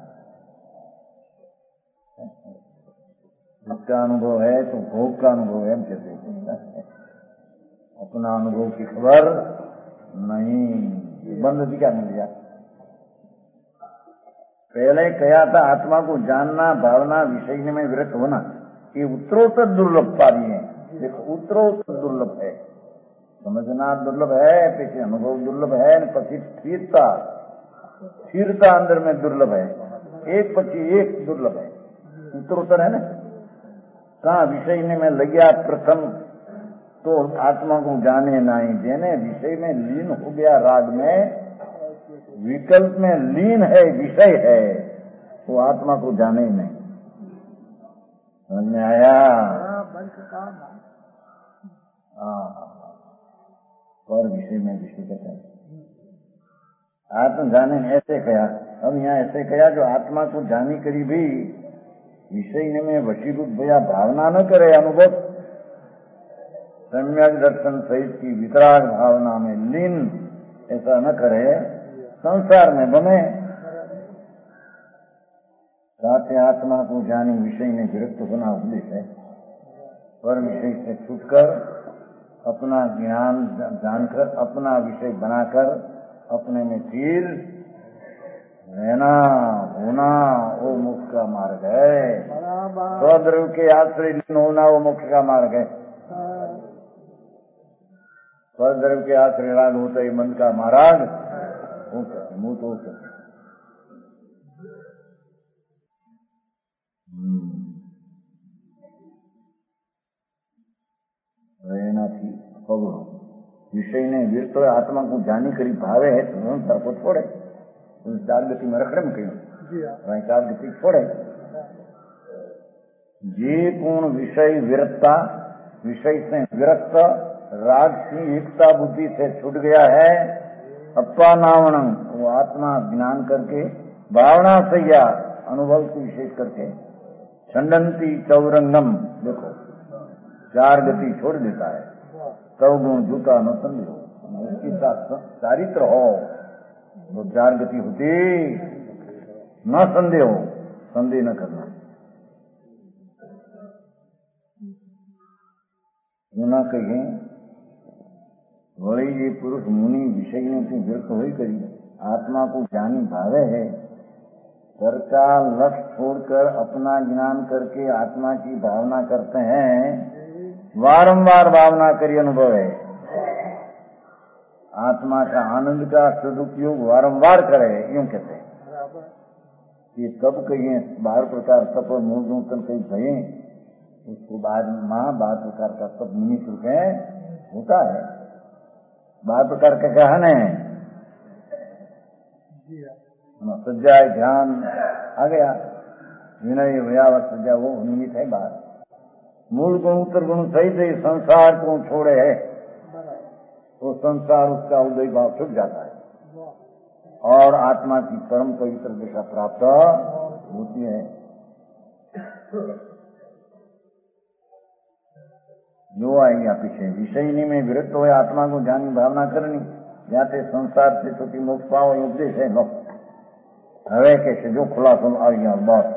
जिसका अनुभव है तो भोग का अनुभव है, हम कहते हैं। अपना अनुभव की खबर नहीं, बंद भी क्या मिल गया पहले कहा था आत्मा को जानना, भावना, विषय में विरक्त होना, ये उत्तरोत्तर दुर्लभ पारी है। देखो उत्तरोत्तर दुर्लभ है, समझना दुर्लभ है, पीछे अनुभव दुर्लभ है, पछी स्थिरता अंदर में दुर्लभ है, एक पछी एक दुर्लभ है, उत्तरोत्तर है ना। कहा विषय में लग्या प्रथम तो आत्मा को जाने नहीं, जेने विषय में लीन हो गया, राग में विकल्प में लीन है, विषय है, वो आत्मा को जाने ही नहीं। समझ में आया? और विषय में विषय कहते हैं आत्म जाने ऐसे कहा। अब यहाँ ऐसे कहा जो आत्मा को जानी करी भी विषय में वशीभूत भया भावना न करे, अनुभव सम्यक दर्शन सहित की वितराग भावना में लीन ऐसा न करे, संसार में बने। साथ आत्मा को जानी विषय में विरक्त होना उपदेश है। पर विषय से छूटकर अपना ज्ञान जानकर, अपना विषय बनाकर अपने में स्थिर रहना होना, वो मोक्ष का मार्ग है। स्वद्रव्य के आश्रय लीन होना वो मोक्ष का मार्ग है। स्वद्रव्य के आश्रय राग होता ही मन का मार्ग मुंह तो रहना थी पगड़ो विषय ने वीर तो आत्मा को जानी करी भावे है तो संसार को छोड़े, उस चार गति में रखड़े में कहीं चार गति छोड़े। जे पूर्ण विषय विरक्ता, विषय से विरक्त राग की एकता बुद्धि से छूट गया है, अपानावणम वो आत्मा ज्ञान करके भावना से या अनुभव को विशेष करके छंडंती चौरंगम, देखो चार गति छोड़ देता है, तव गुण झूठा न संदेह, उसके साथ चारित्र हो तो चार गति होती न संदेह हो, संदेह न करना। न कहे वही ये पुरुष मुनि विषय ने विरक्त हो ही करी, आत्मा को जानी भावे है, घर का लक्ष्य छोड़कर अपना ज्ञान करके आत्मा की भावना करते हैं, वारंवार भावना करी अनुभव है, आत्मा का आनंद का सदुपयोग वारंवार करे, यूं कहते हैं। ये तब कहिए 12 प्रकार तप और मूल कहीं कहे, उसके बाद माँ 12 प्रकार का तप निमित्त है होता है, 12 प्रकार का कहन है, सज्जा ध्यान आ गया, विनय व्यावत सज्जा वो निमित्त है बात। मूल गुण उत्तर गुण सही से संसार को छोड़े है तो संसार उसका उदय भाव छूट जाता है और आत्मा की परम पवित्र दिशा प्राप्त होती है। जो आएंगे पीछे विषय में विरक्त हो आत्मा को जानी भावना करनी, जाते संसार से छोटी मोक्ष पाओ उपदेश है लो। हवे कैसे जो खुला सुन आ गया बहुत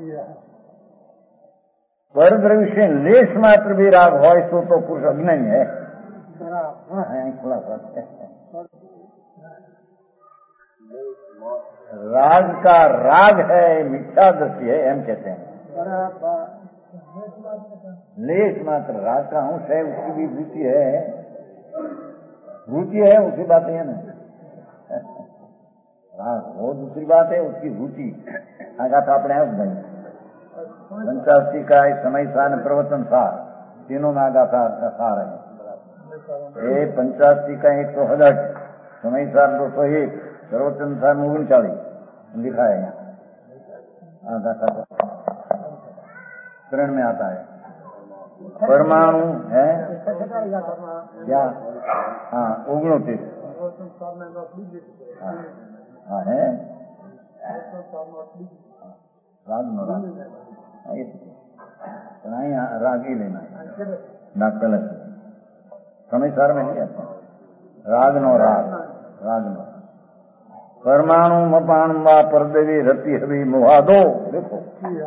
पर विषय लेश मात्र भी राग हो तो पुरुष अज्ञानी है, खुलासा राग का राग है, मिथ्या दृष्टि है, एम कहते हैं। लेश मात्र राग का अंश है, उसकी भी रुचि है, उसकी बात है ना। राग वो दूसरी बात है, उसकी रुचि आगा था अपने आप नहीं। 85 का समय सार प्रवचन सार तीनों में आगा था सार है। ये 85 का 168, समय सार 201, प्रवचन सार 39 लिखा है यहाँ आगा था शरण में आता है। परमाणु है क्या? हाँ 29 हाँ है राग ही लेना डॉक्टर समय सार में नहीं आता राग नो परमाणु मपाणु वा परदेवी रति हवी मुहादो, देखो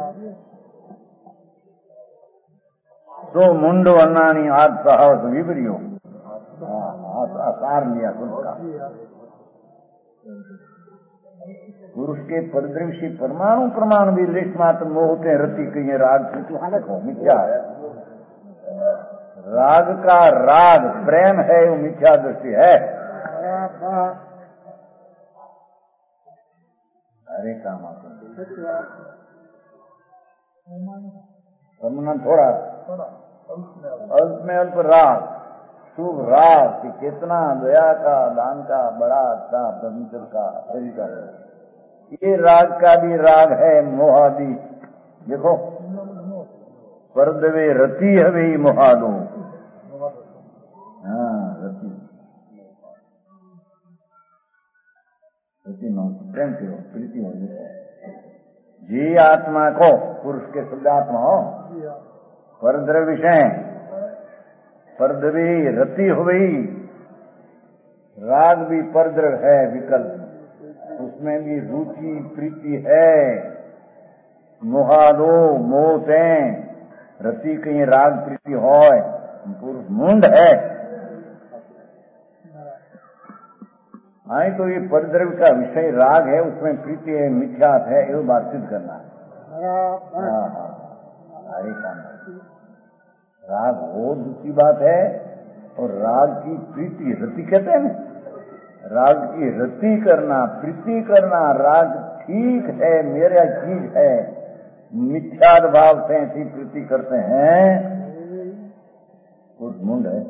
तो मुंडो अन्नानी आज साहस विपरियो सार लिया खुद का। पुरुष के परिदृश्य परमाणु प्रमाण भी लेश मात्र मोह के रति कहीं राग की मिथ्या है। राग का राग प्रेम है, वो मिथ्या दृष्टि है। अरे काम परमानंद थोड़ा अल्प में अल्प राग, शुभ राग कि कितना दया का, दान का, बड़ा अच्छा परमेश्वर का तरीका है। ये राग का भी राग है मोहादि। देखो परदवे रति हवे मोहादो। हाँ रति रति नो प्रेम की हो, प्रीति हो। जी आत्मा को पुरुष के शुद्ध आत्मा हो, परद्रव्य विषय परदवी रति हुई। राग भी परद्रव्य है विकल्प, उसमें भी रुचि प्रीति है। मोहादो मोहते रति कहीं राग प्रीति हो, पुरुष मुंड है। तो ये परद्रव्य का विषय राग है, उसमें प्रीति है, मिथ्यात है, ये बात सिद्ध करना है। राग वो दूसरी बात है, और राग की प्रीति रति कहते हैं ना, राग की रति करना, प्रीति करना। राग ठीक है, मेरा चीज है, मिथ्याद भाव से ऐसी प्रीति करते हैं, उस मुंड है।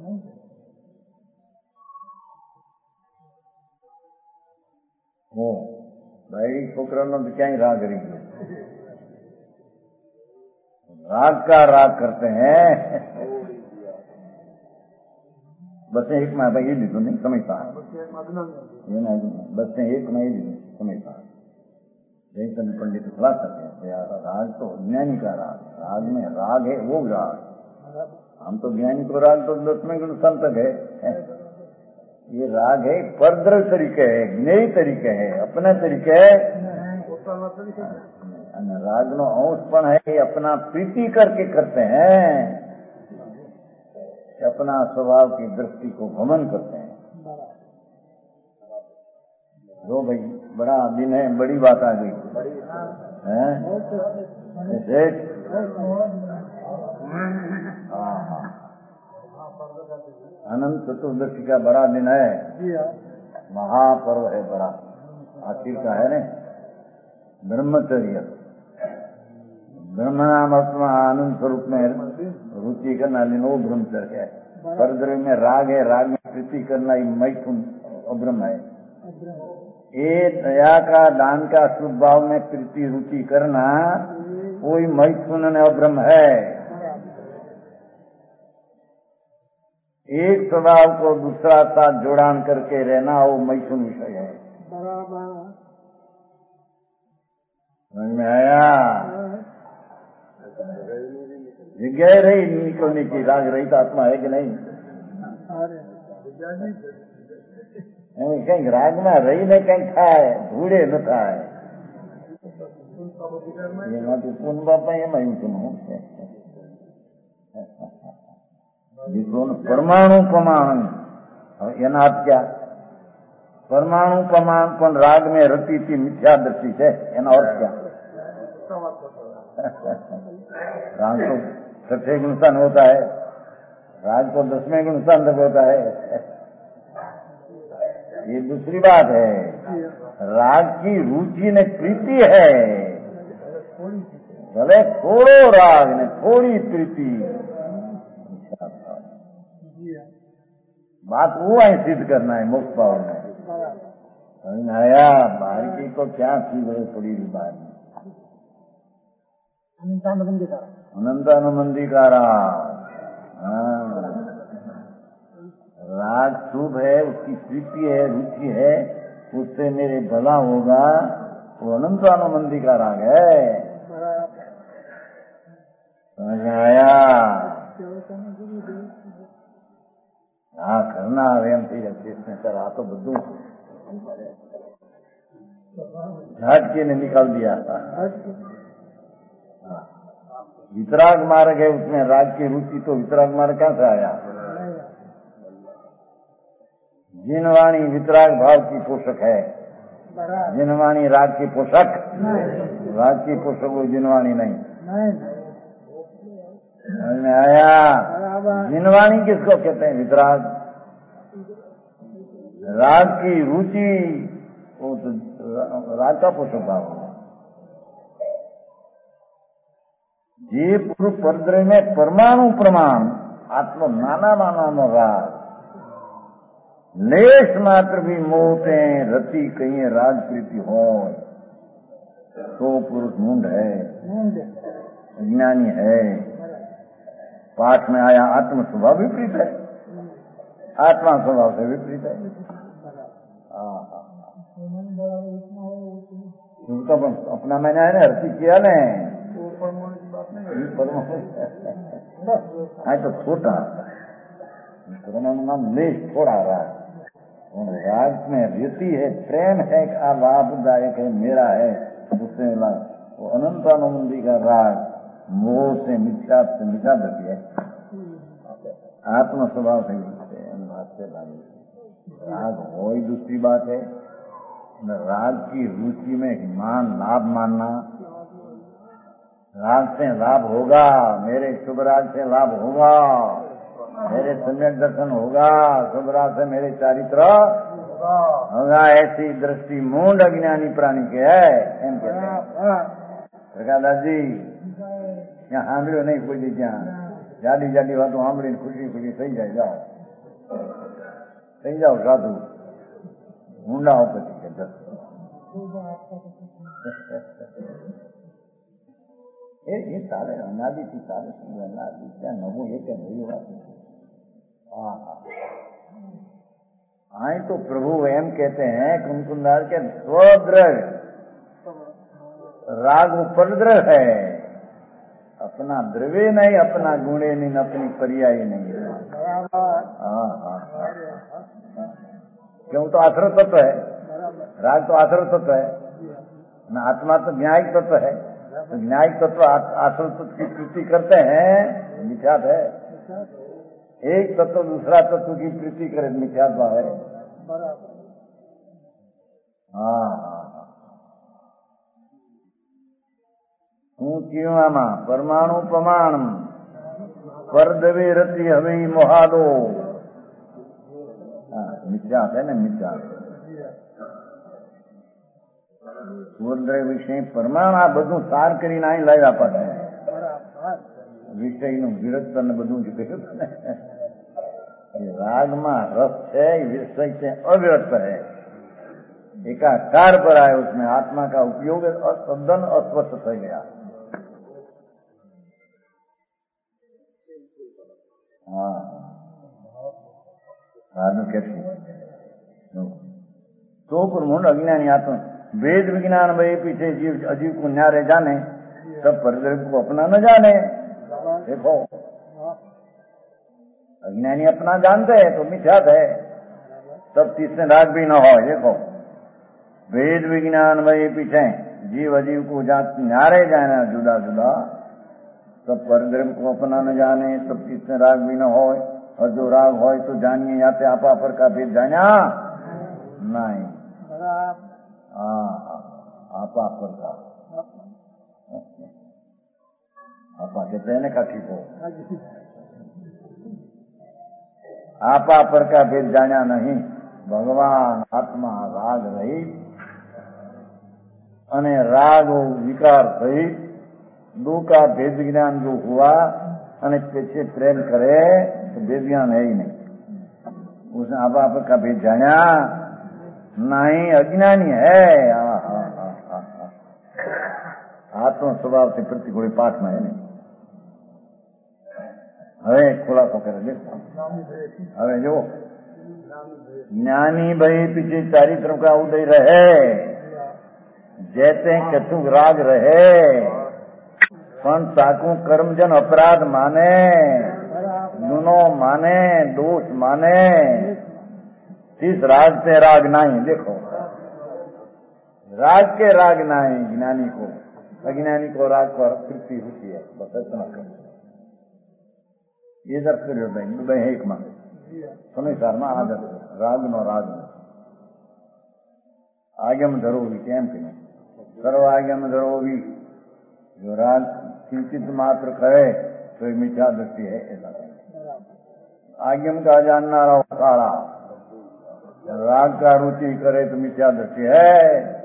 वो भाई छोकरा तो क्या ही राग रही है, राग का राग करते हैं। बस एक मैं भाई ये लिखो नहीं समझता, बस एक मैं ये समझता। जैसे पंडित सलाह करते हैं राग तो ज्ञानी का राग, राग में राग है वो राग। हम तो ज्ञानी को राग तो 10वें गुण संतक है। ये राग है परद्रव्य तरीके है, ज्ञेय तरीके है, अपने तरीके है। राग नो अंश पण है, अपना प्रीति करके करते हैं, अपना स्वभाव की दृष्टि को भ्रमण करते हैं। दो भाई बड़ा दिन है, बड़ी बात आ गई है। अनंत चतुर्दशी का बड़ा दिन है, महापर्व है बड़ा, आखिर का है न ब्रह्मचर्य। ब्रह्मणात्मा आनंद स्वरूप में रुचि करना लिनो ब्रह्मचर्य है। परद्रव्य में राग है, राग में प्रीति करना ही मैथुन अब्रह्म है। ये दया का, दान का, शुभ भाव में प्रीति रुचि करना कोई मैथुन अब्रह्म है। एक स्वभाव को दूसरा साथ जोड़ान करके रहना वो मैथुन विषय है। समझ में आया? जगह रही निकलने की, राग रहित आत्मा है कि नहीं? कहीं राग में रही ने कहीं थाय धूड़े न थाय। पून बापा एम परमाणु प्रमाण एना अर्थ क्या? परमाणु प्रमाण पण राग में रति थी मिथ्या दृष्टि है, एना अर्थ क्या? राग तो 6ठे गुण सन होता है, राग तो 10वें गुण सन तक होता है। ये दूसरी बात है। राग की रुचि ने प्रीति है, भले थोड़ो राग ने थोड़ी प्रीति। बात वो है सिद्ध करना है मोक्ष पावर में। समझ में आया? बाहर की तो क्या थी बड़े थोड़ी भी बात में। अनंतानुबंधी का राग, राग शुभ है, उसकी प्रीति है, रुचि है, उससे मेरे भला होगा, वो अनंतानुबंधी का राग है। समझ में आया? हाँ करना एम थी इसमें सर आ तो बदू झटके ने निकाल दिया। वितराग मार्ग है, उसमें राग की रुचि, तो वितराग मार्ग कहाँ से आया? जिन वाणी वितराग भाव की पोषक है, जिनवाणी राग की पोषक, राग की पोषक वो जिनवाणी नहीं। में आया जिनवाणी किसको कहते हैं? वितराग। राग की रुचि वो तो राग का पोषक भाव है। जे पुरुष परद्रव्य में परमाणु प्रमाण आत्मा नाना नाना राग लेश मात्र भी मोहते रति कहीं राग प्रीति हो तो पुरुष मूंढ है, अज्ञानी है। पाठ में आया आत्म स्वभाव विपरीत है, आत्मा स्वभाव से विपरीत है। उनका अपना मैंने है ना रति किया ने तो छोटा परमाणु नाम लेश थोड़ा राग। राग में रति है, प्रेम है, लाभदायक है, मेरा है, उससे वो अनंतानुबंधी का राग मोह से मिथ्या से मिटा देती है। आत्म स्वभाव से राग हो ही दूसरी बात है। राग की रुचि में मान लाभ मानना, राग से लाभ होगा, मेरे शुभ राग से लाभ होगा, मेरे सम्यक दर्शन होगा, शुभ राग से मेरे चारित्र होगा, ऐसी दृष्टि मूंड अज्ञानी प्राणी के है। एम कहते हैं प्रकाश जी यहाँ સાંભળ્યો नहीं कोई दी ત્યાં जाडी जाडी वातो સાંભળીને खुशी खुशी થઈ જાય, जाओ साधु ઊંડા પછી કે એ ચાલે, અનાદિથી ચાલે, અનાદિ ત્યાં નવું એક નવી વાત। हाँ तो प्रभु एम कहते हैं कुमकुंदार के स्वद्रव्य राग उपद्रव है, अपना द्रव्य नहीं, अपना गुणे नहीं, अपनी पर्याय नहीं है। क्यों? तो आश्रय तत्व है, राग तो आश्रय तत्व है ना, आत्मा तो न्यायिक तत्व है। तो न्यायिक तत्व आश्रय तत्व की प्रीति करते हैं, मिथ्यात्व है। एक तत्व दूसरा तत्व की प्रीति करे, मिथ्यात्व है। હું ક્યું આમાં પરમાણુ પ્રમાણ પરદવે રતિ હવે મોહાદો મિથ્યા છે ને, મિથ્યા સુવદ્રય વિષય પરમાણ આ બધું સાર કરીને અહીં લાવ્યા પાછા વિષયનું વિરક્ત ને બધું જ કહ્યું ને। रागમાં रस है, विषय से अव्यक्त है, एकाकार पर आए, उसमें आत्मा का उपयोग तद्दन अस्पष्ट થઈ गया। हाँ साधु कैसी तो प्रमुख अज्ञानी आत्मा वेद विज्ञान भाई पीछे जीव अजीव को न्यारे जाने, तब परद्रव्य को अपना न जाने। देखो अज्ञानी अपना जानते हैं तो मिथ्यात है, तब तीसरे राग भी न हो। देखो वेद विज्ञान भाई पीछे जीव अजीव को न्यारे जाना जुदा जुदा, तब परद्रव्य को अपना न जाने, तब तीसरे राग भी न हो। और जो राग हो तो जानिए यहाँ पे आपा पर का भेद जाना नहीं। आपा पर का आपा कहते हैं ना का ठीक हो, आपा पर का भेद जाना नहीं। भगवान आत्मा राग रहित અને રાગ વિકાર સહિત दो का भेद ज्ञान जो हुआ અને पीछे प्रेम करे तो भेद ज्ञान है ही नहीं, उसने आपा पर का भेद जाना नहीं, अज्ञानी है। आत्म स्वभाव से प्रतिकूल पाठ में है नहीं। હવે ખુલાસો કરે देखो, હવે જો ज्ञानी भाई पीछे चारित्र का उदय रहे, जैसे कछुक राग रहे, पण साकू कर्मजन अपराध माने, गुनो माने, दोष माने, इस राग से राग नहीं। देखो राग के राग नहीं ज्ञानी को, अज्ञानी को राग पर तृप्ति होती है। बस इतना ये दर्श कर एक मांगे समय सार में आदर राग नो राग आगम धरो भी કેમ કે सर्व आगम धरो भी जो राग चिंतित मात्र करे तो ये मिथ्या दृष्टि है ऐसा आगम का जानना रहो काला राग का रुचि करे तो मिथ्या दृष्टि है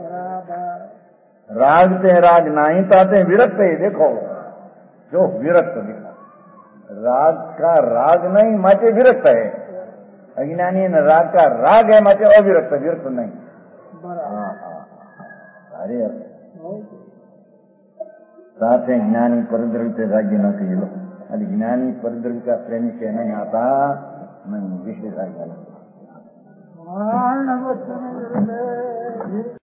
राग ते राग नहीं ताते विरक्त है देखो जो विरक्त दिखा राग का राग नहीं माचे विरक्त है अज्ञानी ने राग का राग है माचे अविरक्त विरक्त नहीं अरे साथ ज्ञानी परिद्रव्य राज्य न कहिलो अरे ज्ञानी परिद्रव्य का प्रेमी कहने आता नहीं विशेष राज्य